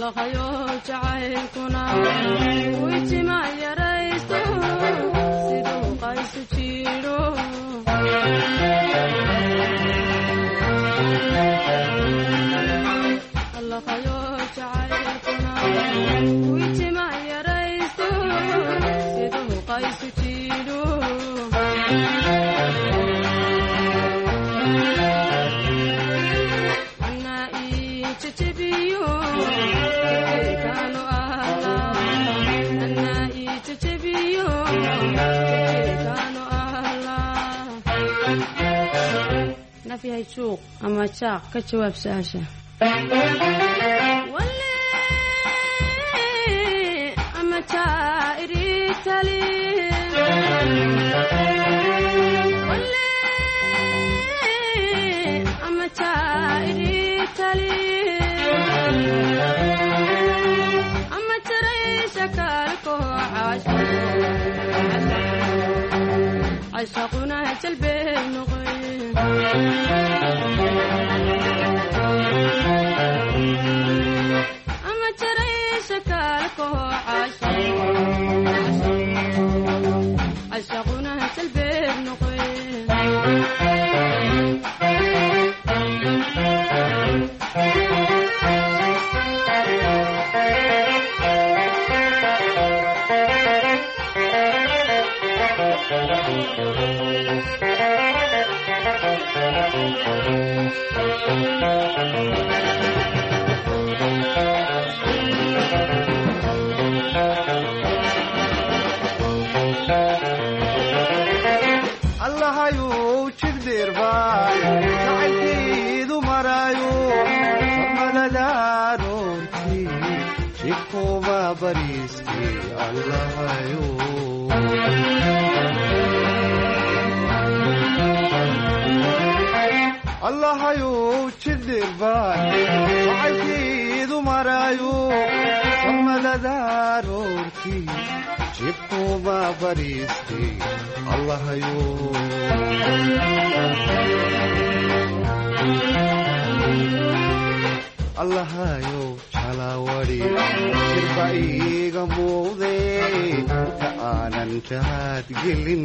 allahayo jacaylkuna witima yaraysto siduu qaysu jiro allahayo jacaylkuna witima yaraysto siduu qaysu jiro nafyahay juuq ama jaaq ka jawaab su-aasha wale ama jaairi tali wale ama jaairi tali ama jaraysha kaalko cashaquna jalbee noqoy ama jaraysha kaalko cashaquna jalbee noqoy allahayu jigdirbay jacaylkiidu marayo madadaanoonti jikuma bariiski allahayu allahayu jigdirbay jacaylkiidu marayo madadaanoonti jikuma bariiski allahayu allahayo jalawadi sirba iiga muuqde inta aanan jahaad gelin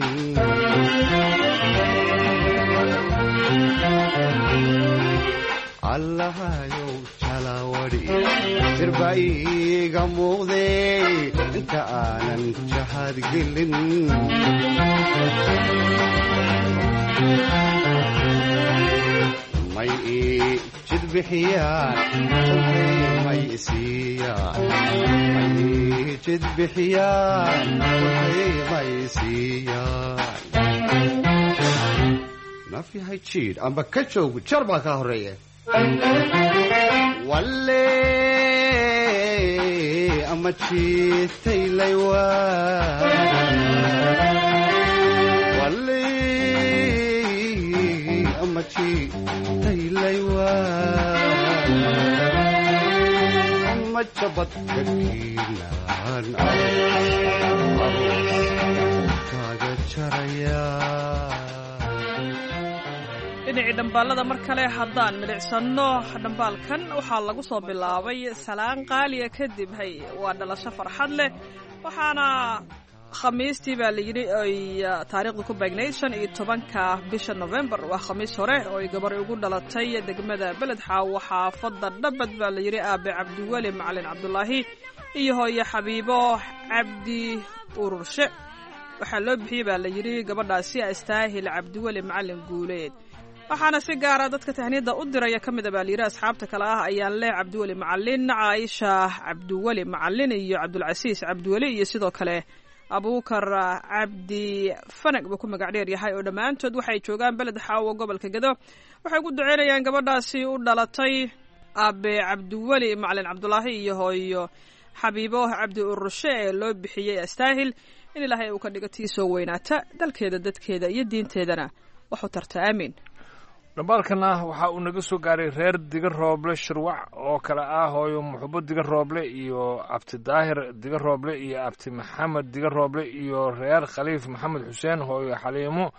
allahayo jalawadi sirba iiga muuqde inta aanan jahaad gelin may ii jid bixiyaan sulhay may isiiyaan may ii jid bixiyaan sulhay may isiiyaan nafyahay jiidh amba ka joogu jar baa kaa horreeya walle ama jiitaylaywa walle ama jiitaylaywa ama jabadka kiinaan kaaga jaraya dhinacii dhambaalada mar kale haddaan midhicsanno dhambaalkan waxaa lagu soo bilaabay salaan qaaliya kadib hay waa dhalasho farxad leh waxaana khamiistii baa layidhi ay taariikhda ku beegnayd shan iyo tobanka bisha novembar waa khamiis hore oo ay gabar ugu dhalatay degmada beled xaawo xaafadda dhabad baa layidhi aabe cabdiweli macalin cabdulaahi iyo hooye xabiibo cabdi ururshe waxaa loo bixiyey baa layidhi gabadhaasi astaahil cabdiweli macalin guuleed waxaana si gaara dadka tahniyada u diraya ka mid a baa layidhi asxaabta kale ah ayaan leh cabdiweli macalin caaisha cabdiweli macalin iyo cabdulcasiis cabdiweli iyo sidoo kale abuukar cabdi fanag buu ku magac dheer yahay oo dhammaantood waxay joogaan beled xaawo gobolka gedo waxay ku duceynayaan gabadhaasi u dhalatay aabe cabdiweli macalin cabdulaahi iyo hooyo xabiibo cabdi ururshe ee loo bixiyey astaahil in ilaahay uu ka dhigo tii soo weynaata dalkeeda dadkeeda iyo diinteedana waxu tarta aamiin dhambaalkana waxa uu naga soo gaaray reer diga rooble shirwac oo kale ah hooyo muxubo diga rooble iyo abti daahir diga rooble iyo abti maxamed diga rooble iyo reer khaliif maxamed xuseen hooyo xaliimo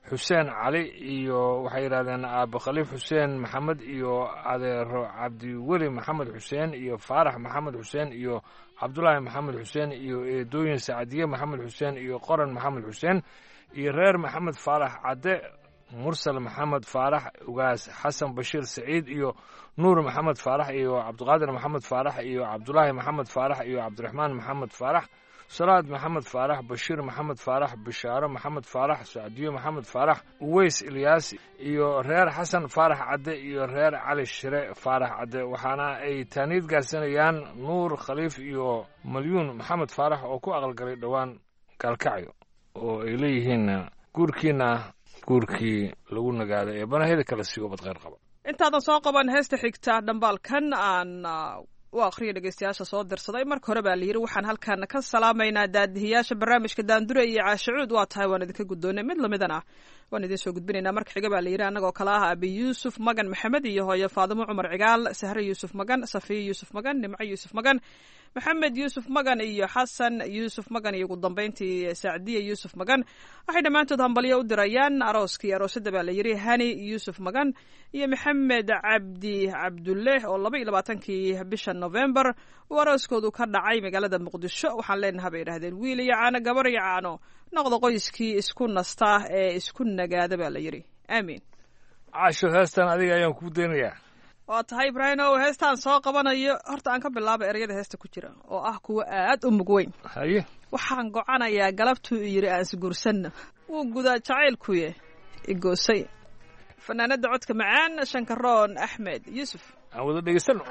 xuseen cali iyo waxay yidhahdeen aabo khaliif xuseen maxamed iyo adeero cabdiweli maxamed xuseen iyo faarax maxamed xuseen iyo cabdulaahi maxamed xuseen iyo eedooyin sacdiye maxamed xuseen iyo qoran maxamed xuseen iyo reer maxamed faarax cadde mursal maxamed faarax ugaas xasan bashiir saciid iyo nuur maxamed faarax iyo cabdiqaadir maxamed faarax iyo cabdulaahi maxamed faarax iyo cabdiraxmaan maxamed faarax salaad maxamed faarax bashiir maxamed faarax bishaaro maxamed faarax sacdiyo maxamed faarax uweys ilyaas iyo reer xasan faarax cadde iyo reer cali shire faarax cadde waxaana ay taaniid gaarsanayaan nuur khaliif iyo malyuun maxamed faarax oo ku aqalgalay dhowaan gaalkacyo oo ay leeyihiin guurkiina guurkii lagu nagaaday ee banaheda kala sii ubad kheyr qaba. intaadan soo qaban heesta xigta dhambaalkan aan u akhriya dhegeystayaasha soo dirsaday marka hore baa layidhi waxaan halkaana ka salaamaynaa daadihiyaasha barnaamijka daandure iyo caashacuud waa tahay waan idinka guddoonay mid lamidana waan idiin soo gudbinaynaa marka xiga baa layidhi annagoo kale ah abi yuusuf magan maxamed iyo hooyo faadimo cumar cigaal sahre yuusuf magan safiye yuusuf magan nimco yuusuf magan maxamed yuusuf magan iyo xasan yuusuf magan iyo ugu dambayntii sacdiya yuusuf magan waxay dhammaantood hambalyo u dirayaan arooskii aroosadda baa layidhi hani yuusuf magan iyo maxamed cabdi cabdulle oo laba iyo labaatankii bisha novembar uu arooskoodu ka dhacay magaalada muqdisho waxaan leenaha bay idhahdeen wiil iyo caano gabar iyo caano noqda qoyskii isku nasta ee isku nagaada baa layidhi aamiin. caasho heestan adiga ayaan kuu daynayaa. waa tahay ibraahim ow heestaan soo qabanayo horta aan ka bilaaba ereyada heesta ku jira oo ah kuwa aad u mug weyn. haye waxaan gocanayaa galabtuu yidhi aan isguursanno wuu gudaa jacaylkuye igoosay fanaanada codka macaan shankaroon axmed yuusuf aan wada dhegeysano.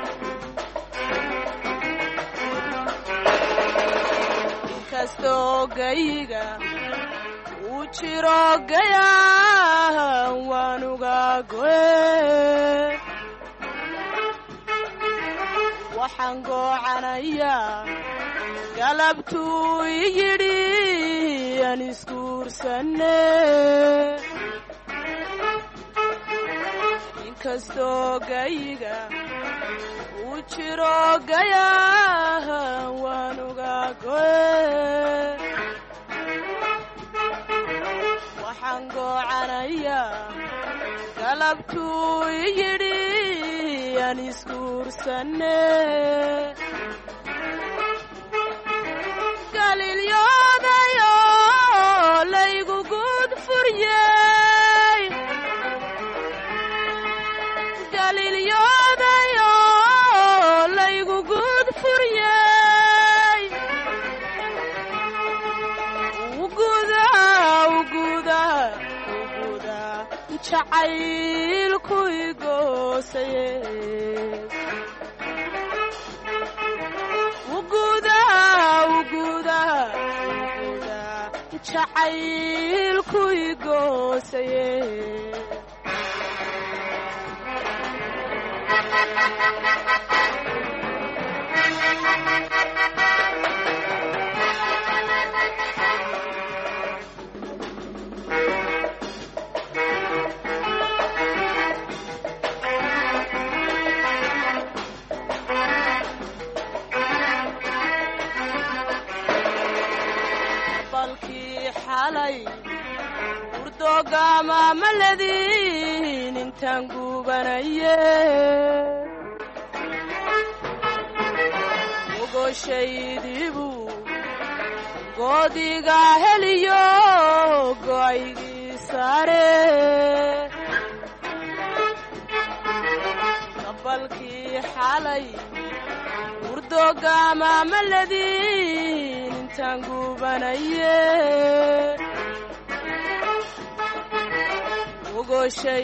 inkastoo gayiga uu jiro gayaan waanuga goe waxaan goocanayaa galabtuu yidhi aan isguursanne inkastoo gayiga uu jiro gayaan waanuga goe waxaan goocanayaa galabtuu yidhi aan isguursanne galilyodayo laygu gud furyey galilyodayo laygu gud furyey uguda uguda uguda jacaylku igoosaye uguda uguda uguda jacaylku igoosaye urdoogama maladin intaan gubanaye ogoshaydibu goodiga heliyo go'aygii saare qabalkii xalay urdoogama maladin intaan gubanaye ogoshay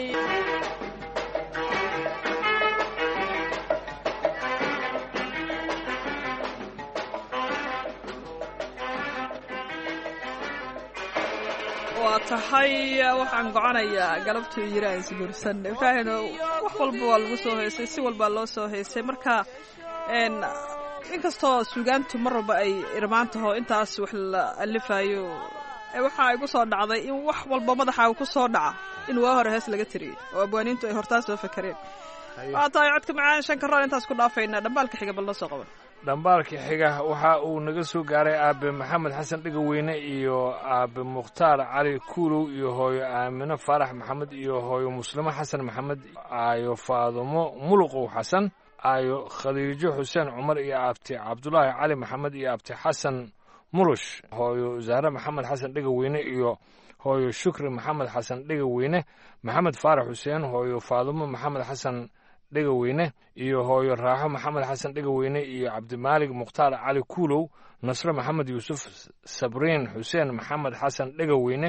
waa tahay waxaan goconayaa galabtuu yidhi aan isguursan ibraahino wax walba waa lagu soo heysay si walbaa loo soo heysay marka inkastoo suugaantu mar walba ay irmaan taho intaas wax la alifayo waxaa igu soo dhacday in wax walba madaxa ku soo dhaca in waa hore hees laga tiriyey oo abwaaniintu ay hortaas soo fakareen waa tahay codka macaan shankaroon intaas ku dhaafayna dhambaalka xiga bal noo soo qaban dhambaalka xiga waxa uu naga soo gaaray aabe maxamed xasan dhegaweyne iyo aabe mukhtaar cali kuulow iyo hooyo aamino faarax maxamed iyo hooyo muslimo xasan maxamed aayo faadumo muluqow xasan aayo khadiijo xuseen cumar iyo abti cabdulaahi cali maxamed iyo abti xasan mulush hooyo zahre maxamed xasan dhegaweyne iyo hooyo shukri maxamed xasan dhegaweyne maxamed faarax xuseen hooyo faadumo maxamed xasan dhegaweyne iyo hooyo raaxo maxamed xasan dhegaweyne iyo cabdimaalig mukhtaar cali kuulow nasre maxamed yuusuf sabriin xuseen maxamed xasan dhegaweyne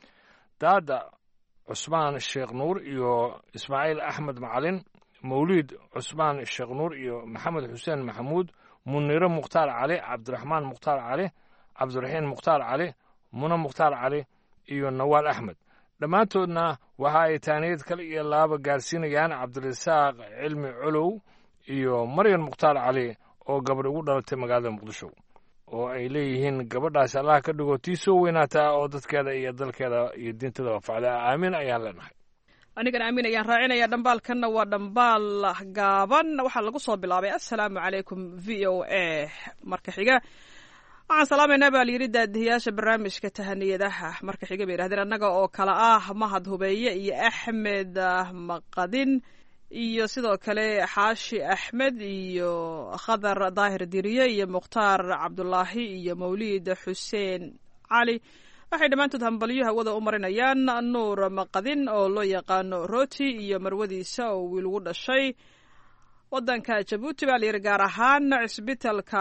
daada cusmaan sheekh nuur iyo ismaaciil axmed macalin mawliid cusmaan sheekh nuur iyo maxamed xuseen maxamuud muniro mukhtaar cali cabdiraxmaan mukhtaar cali cabdiraxiin mukhtaar cali muna mukhtaar cali iyo nawaal axmed dhammaantoodna waxa ay taaniyad kale iyo laaba gaarsiinayaan cabdirasaaq cilmi colow iyo maryan mukhtaar cali oo gabadh ugu dhalatay magaalada muqdisho oo ay leeyihiin gabadhaasi allah ka dhigo tii soo weynaataa oo dadkeeda iyo dalkeeda iyo diinteeda wafacda aamin ayaan leenahay anigan aamin ayaan raacinaya dhambaalkanna waa dhambaal gaaban waxaa lagu soo bilaabay assalaamu calaykum v o a marka xiga waxaan salaamaynaa baa layidhi daadihiyaasha barnaamijka tahaniyadaha marka xiga bay yidhahdeen annaga oo kale ah mahad hubeeye iyo axmed maqadin iyo sidoo kale xaashi axmed iyo khadar daahir diriye iyo mukhtaar cabdulaahi iyo mawliid xuseen cali waxay dhammaantood hambalyo hawada u marinayaan nuur maqadin oo loo yaqaano roti iyo marwadiisa oo wiil ugu dhashay waddanka jabuuti baa layidhi gaar ahaan cisbitalka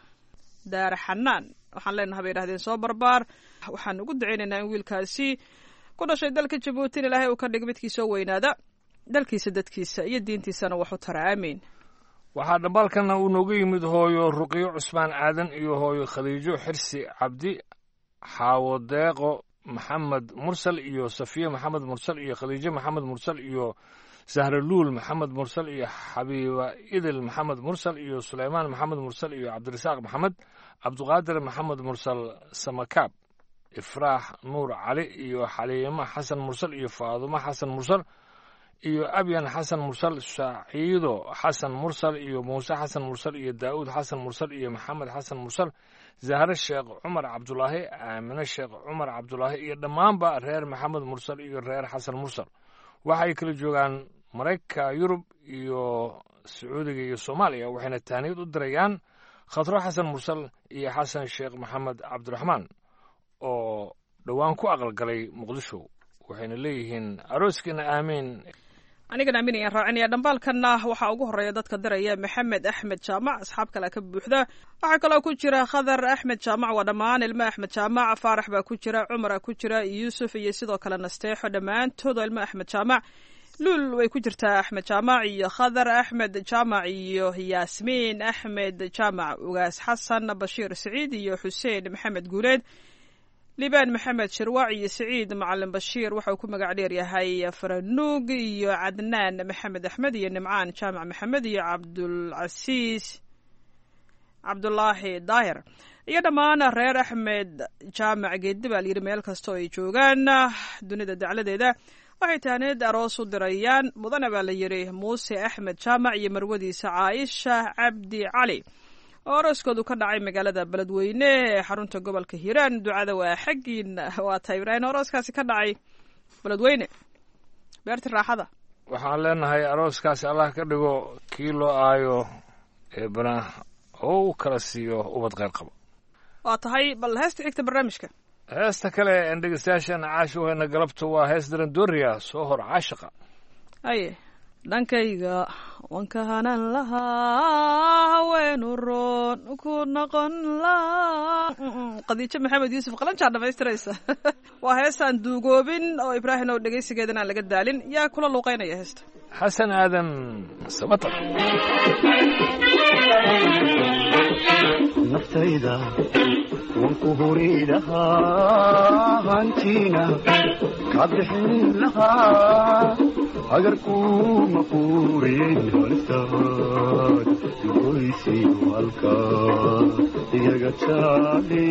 daar xanaan waxaan leenahay bay yidhahdeen soo barbaar waxaan ugu dacaynaynaa in wiilkaasi ku dhashay dalka jabuuti in ilaahay uu ka dhig midkii soo weynaada dalkiisa dadkiisa iyo diintiisana wax u tara aamiin waxaa dhambaalkana uu nooga yimid hooyo ruqyo cusmaan aadan iyo hooyo khadiijo xirsi cabdi xaawo deeqo maxamed mursal iyo safiye maxamed mursal iyo khadiijo maxamed mursal iyo sahraluul maxamed mursal iyo xabiiba idil maxamed mursal iyo suleymaan maxamed mursal iyo cabdirasaaq maxamed cabduqaadir maxamed mursal samakaab ifraax nuur cali iyo xaliimo xasan mursal iyo faadumo xasan mursal iyo abyan xasan mursal saciido xasan mursal iyo muuse xasan mursal iyo daa'uud xasan mursal iyo maxamed xasan mursal zahre sheekh cumar cabdulaahi aamine sheekh cumar cabdulaahi iyo dhammaanba reer maxamed mursal iyo reer xasan mursal waxay kala joogaan maraykanka yurub iyo sacuudiga iyo soomaaliya waxayna taaniyad u dirayaan khatro xasan mursal iyo xasan sheekh maxamed cabdiraxmaan oo dhowaan ku aqalgalay muqdisho waxayna leeyihiin arooskiina aamiin anigan aamin ayaan raacinaya dhambaalkanna waxaa ugu horeeya dadka diraya maxamed axmed jaamac asxaab kale ka buuxda waxaa kaloo ku jira khadar axmed jaamac waa dhammaan ilmo axmed jaamac faarax baa ku jira cumara ku jira yuusuf iyo sidoo kale nasteexo dhammaantood oo ilmo axmed jaamac luul way ku jirtaa axmed jaamac iyo khadar axmed jaamac iyo yaasmiin axmed jaamac ugaas xasan bashiir saciid iyo xuseen maxamed guuleed libaan maxamed shirwac iyo saciid macalin bashiir waxa uu ku magac dheer yahay faranuug iyo cadnaan maxamed axmed iyo nimcaan jaamac maxamed iyo cabdulcasiis cabdulaahi daahir iyo dhammaan reer axmed jaamac geeddi baa layidhi meel kastoo ay joogaan dunida dacladeeda waxay tahneed aroos u dirayaan mudana baa la yidhi muuse axmed jaamac iyo marwadiisa caaisha cabdi cali oo arooskoodu ka dhacay magaalada beledweyne ee xarunta gobolka hiiraan ducada waa xaggiin waa tahay ibraahim arooskaasi ka dhacay beledweyne beerti raaxada waxaan leenahay arooskaasi allah ka dhigo kii loo aayo eebana oo u kala siiyo ubad qayr qabo waa tahay bal heesta xigta barnaamijka heesta kale en dhegeystayaashan caasho weyna galabta waa hees darandooriya soo hor caashiqa aye dhankayga wanka hanan lahaa haweenu roon ku noqon lahaa qadiijo maxamed yuusuf qalanjaa dhamaystiraysa waa heestaan duugoobin oo ibraahim oo dhegaysigeedan aan laga daalin yaa kula luuqaynaya heesta xasan aadan sabatar naftayda wanku huri lahaa hantiina ka bixin lahaa agarkuma quurin halistaad goysi halka iyaga jaale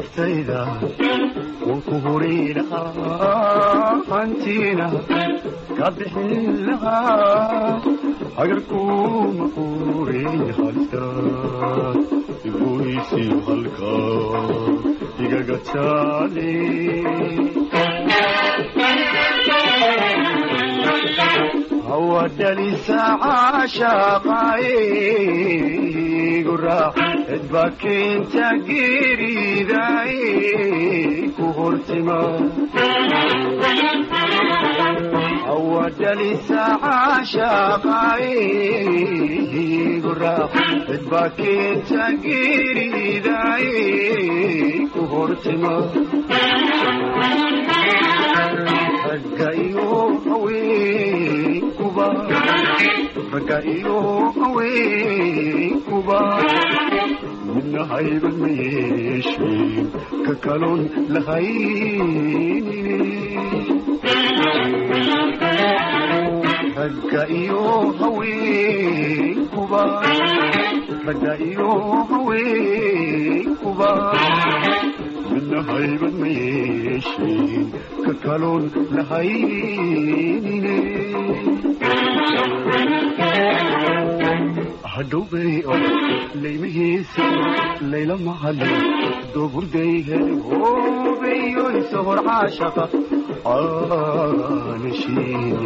naftayda waan ku huri lahaa hantiina ka bixin lahaa agarkuma quurin halka igoysi halka igaga taali هو دليس عاشقاي قرا ادبك انت قيري ذاي كهرتما هو دليس عاشقاي قرا ادبك انت قيري ذاي كهرتما رجعيو قوي كوبا رجعيو قوي كوبا من هايب الميشين ككالون لهايني رجعيو قوي كوبا رجعيو قوي كوبا من هايب الميشين ككالون لهايني هدو بريئو ليمهيس ليلة محلي دو برديه هو بيو يسهر عاشقة آنشيني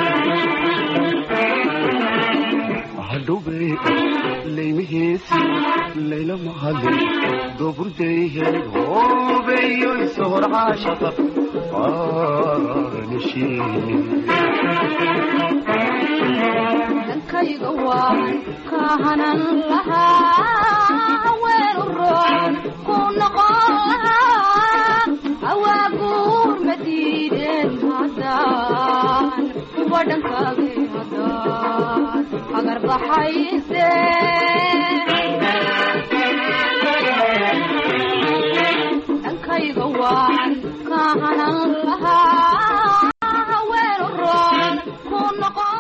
هدو بريئو ليمهيس ليلة محلي دو برديه هو بيو يسهر عاشقة آنشيني kayga waan ka hanan lahaa weel roon ku noqon lahaa awaaguur ma diideen haddaan wadhankaagi haddaan agar baxayse dhankayga waan ka hanan lahaa weel roon ku noqon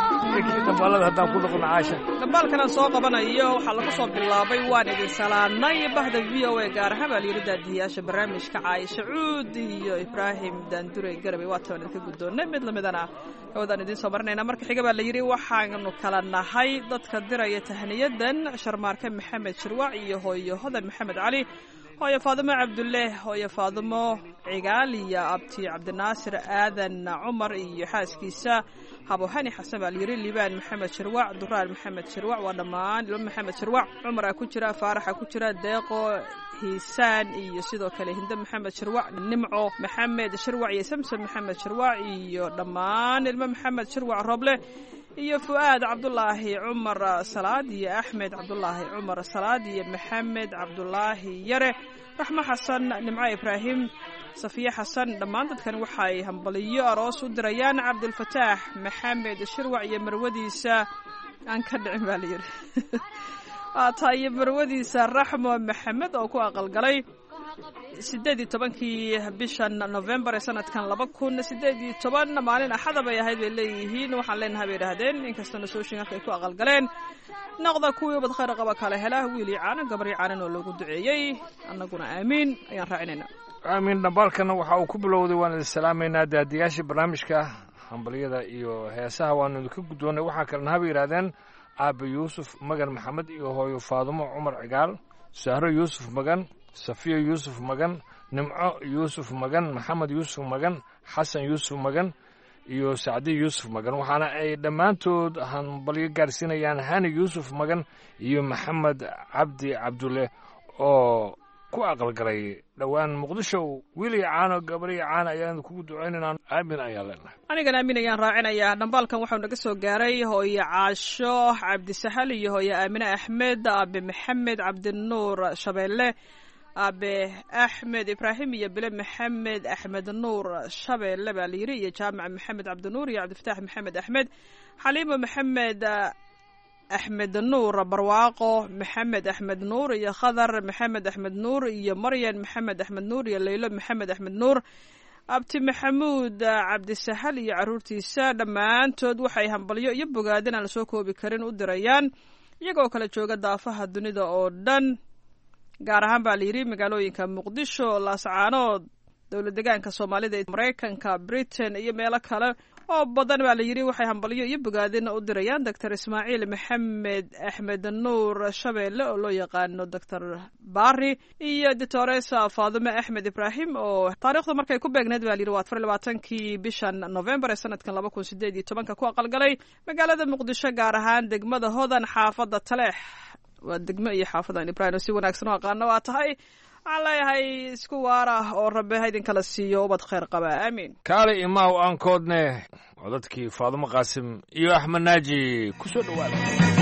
dhambaalkan aan soo qabanayo waxaa lagu soo bilaabay waan idin salaanay bahda v o a gaar ahaan baa layidhi daadiyayaasha barnaamijka Caaisha Cuud iyo Ibraahim Daandure Garabay waa taan ka guddoonnay mid lamidana wadaan idin soo marnayna marka xiga baa layidhi waxaanu kala nahay dadka diraya tahniyadan Sharmaarka Maxamed Shirwac iyo hooyo Hodan Maxamed Cali hooyo Faadimo Cabdulle hooyo Faadimo Cigaal iyo abti Cabdinaasir Aadan Cumar iyo xaaskiisa habo hani xasan baa layidhi Liibaan Maxamed Shirwac Duraal Maxamed Shirwac waa dhammaan ilmo Maxamed Shirwac Cumar ku jira Faarax ku jira Deeqo Hiisaan iyo sidoo kale Hinda Maxamed Shirwac Nimco Maxamed Shirwac iyo Samson Maxamed Shirwac iyo dhammaan ilmo Maxamed Shirwac Roble iyo Fuaad Cabdullaahi Cumar Salaad iyo Axmed Cabdullaahi Cumar Salaad iyo Maxamed Cabdullaahi Yare Raxma Xasan Nimco Ibraahim Safiya Xasan dhammaan dadkan waxay hambaliyo aroos u dirayaan Cabdulfataax Maxamed Shirwac iyo marwadiisa aan ka dhicin baa layidhi tahay marwadiisa Raxmo Maxamed oo ku aqalgalay sideed iyo tobankii bishan November ee sanadkan laba kun sideed iyo toban maalin axada bay ahayd bay leeyihiin waxaan leenahay bay yiraahdeen inkastoo sooshinka ay ku aqalgaleen noqda kuwii bad khayr qaba kala hela wiili caana gabri caana oo lagu duceeyay annaguna aamiin ayaan raacinayna aamiin dhambaalkana waxa uu ku bilowday waan salaamaynaa daadiyaasha barnaamijka hambaliyada iyo heesaha waanu ka guddoonay waxa kale nahay yiraahdeen Aabe Yuusuf Magan Maxamed iyo hooyo Faadimo Cumar Cigaal Sahro Yuusuf Magan Safiya Yuusuf Magan Nimco Yuusuf Magan Maxamed Yuusuf Magan Xasan Yuusuf Magan iyo Saadi Yuusuf Magan waxaana ay dhammaantood hambaliyo gaarsiinayaan Hani Yuusuf Magan iyo Maxamed Cabdi Cabdulle oo ku aqalgalay dhawaan Muqdisho wiili caano gabri caano ayaan kugu duceynaynaa aamin ayaa leenahay anigana aamin ayaan raacinayaa dhambaalkan waxaa naga soo gaaray hooyo Caasho Cabdi Sahal iyo hooyo Aamina Axmed Aabe Maxamed Cabdinuur Shabeelle Aabe Axmed Ibraahim iyo Bile Maxamed Axmed Nuur Shabeelle baa layidhi iyo Jaamac Maxamed Cabdinuur iyo Cabdifataax Maxamed Axmed Xaliimo Maxamed أحمد النور برواقو محمد أحمد نور يا خضر محمد أحمد نور يا مريم محمد أحمد نور يا ليلى محمد أحمد نور أبتي محمود عبد السهل يا عرورتي لما أنتود وحي همبليو يبقى قادين على سوكو بكرين ودريان يقو كلا جوغا دافها الدنيا أو دان gaar ahaan baa layidhi magaalooyinka muqdisho laascaanood dowlad degaanka soomaalida ee maraykanka britain iyo meelo kale oo badan baa layidhi waxay hambalyo iyo bogaadina u dirayaan doctor ismaaciil maxamed axmed nuur shabeelle oo loo yaqaano doctor bari iyo doctoresa faadime axmed ibraahim oo taariikhda markay ku beegneed baa layidhi waa afar iyo labaatankii bishan november ee sanadkan laba kun sideed iyo tobanka ku aqalgalay magaalada muqdisho gaar ahaan degmada hodan xaafadda taleex waa degmo iyo xaafadan ibraahim oo si wanaagsan u aqaano waa tahay waxaan leeyahay isku waara oo rabbe ha idinkala siiyo ubad khayr qaba aamiin kaale imaaw aan koodne codadkii faadumo qaasim iyo axmed naaji ku soo dhowaada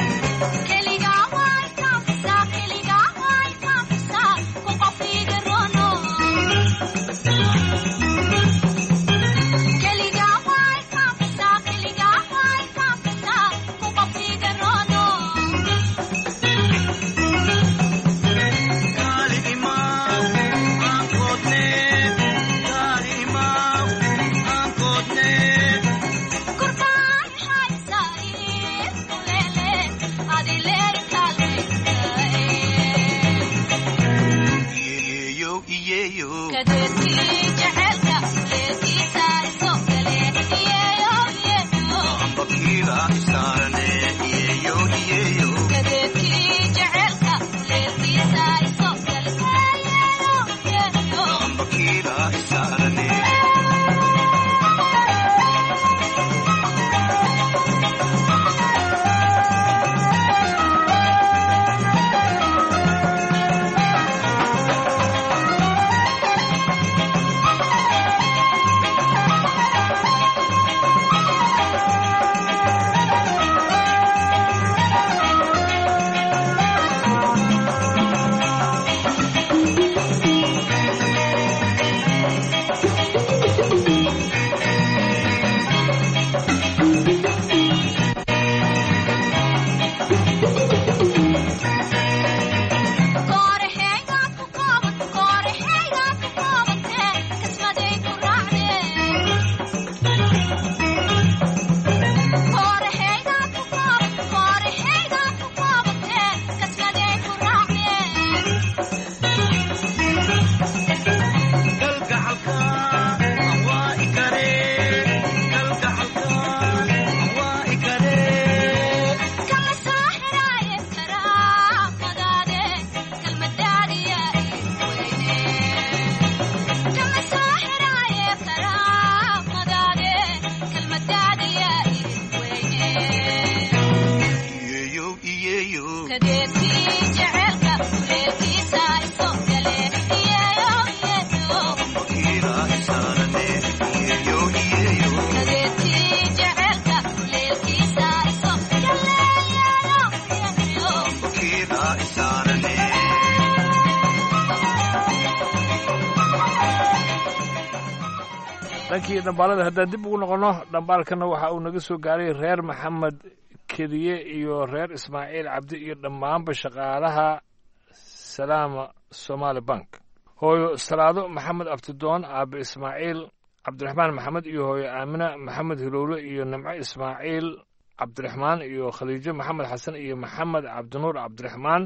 dhankii dhambaalada haddaan dib ugu noqonno dhambaalkana waxa uu naga soo gaaray reer maxamed kediye iyo reer ismaaciil cabdi iyo dhammaanba shaqaalaha salaama somaali bank hooyo salaado maxamed abtidoon aabe ismaaciil cabdiraxmaan maxamed iyo hooyo aamina maxamed hilowle iyo nimco ismaaciil cabdiraxmaan iyo khaliijo maxamed xasan iyo maxamed cabdinuur cabdiraxmaan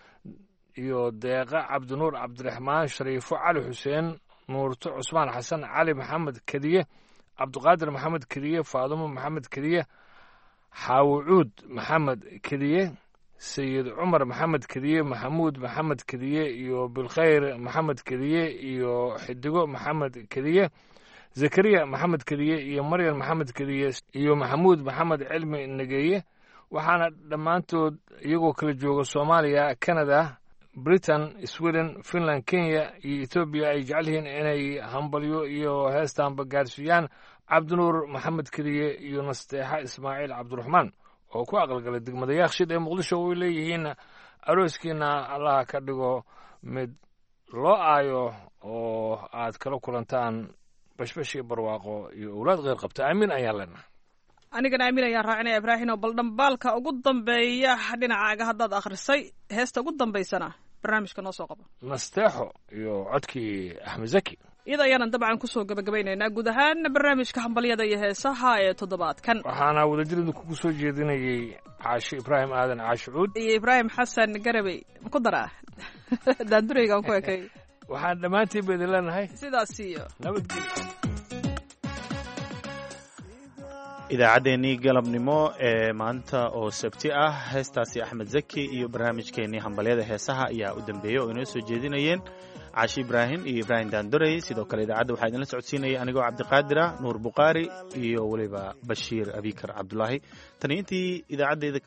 iyo deeqa cabdinuur cabdiraxmaan shariifo cali xuseen nuurto cusmaan xasan cali maxamed kediye cabdiqaadir maxamed kediye faadumo maxamed kediye xaawucuud maxamed kediye sayid cumar maxamed kediye maxamuud maxamed kediye iyo bilkhayr maxamed kediye iyo xidigo maxamed kediye zakariya maxamed kediye iyo maryan maxamed kediye iyo maxamuud maxamed cilmi nageeye waxaana dhammaantood iyagoo kala jooga soomaaliya canada britain sweden finland kenya iyo etoobiya ay jecel yihiin inay hambalyo iyo heestaanba gaarsiiyaan cabdinuur maxamed kediye iyo nasteexa ismaaciil cabdiraxmaan oo ku aqalgalay degmada yaakshid ee muqdisho way leeyihiin arooskiina allaha ka dhigo mid loo aayo oo aad kala kulantaan bashbash iyo barwaaqo iyo owlaad kheyr qabta aamin ayaan leenahay anigana aamin ayaan raacinaya ibraahim oo bal dhambaalka ugu dambeeya dhinacaaga haddaad akhrisay heesta ugu dambaysana barnaamijka noo soo qabo nasteexo iyo codkii axmed zaki iyada ayaanan dabcan kusoo gabagabaynaynaa guud ahaan barnaamijka hambalyada iyo heesaha ee toddobaadkan waxaana wadajirada kugu soo jeedinayey caashi ibraahim aadan caashi cuud iyo ibraahim xasan garabey ma ku daraa daandureygaan ku ekay waxaan dhammaantiin ba idin leenahay sidaas iyo nabadgelyo. idaacaddeenii galabnimo ee maanta oo sabti ah heestaasi axmed zaki iyo barnaamijkeenii hambalyada heesaha ayaa u dambeeyey oo inoo soo jeedinayeen caashi ibraahim iyo ibraahim daandorey. sidoo kale idaacadda waxaa idinla socodsiinaya anigoo cabdiqaadira nuur bukhaari iyo weliba bashiir abikar cabdulaahi. tani intii idaacaddeeda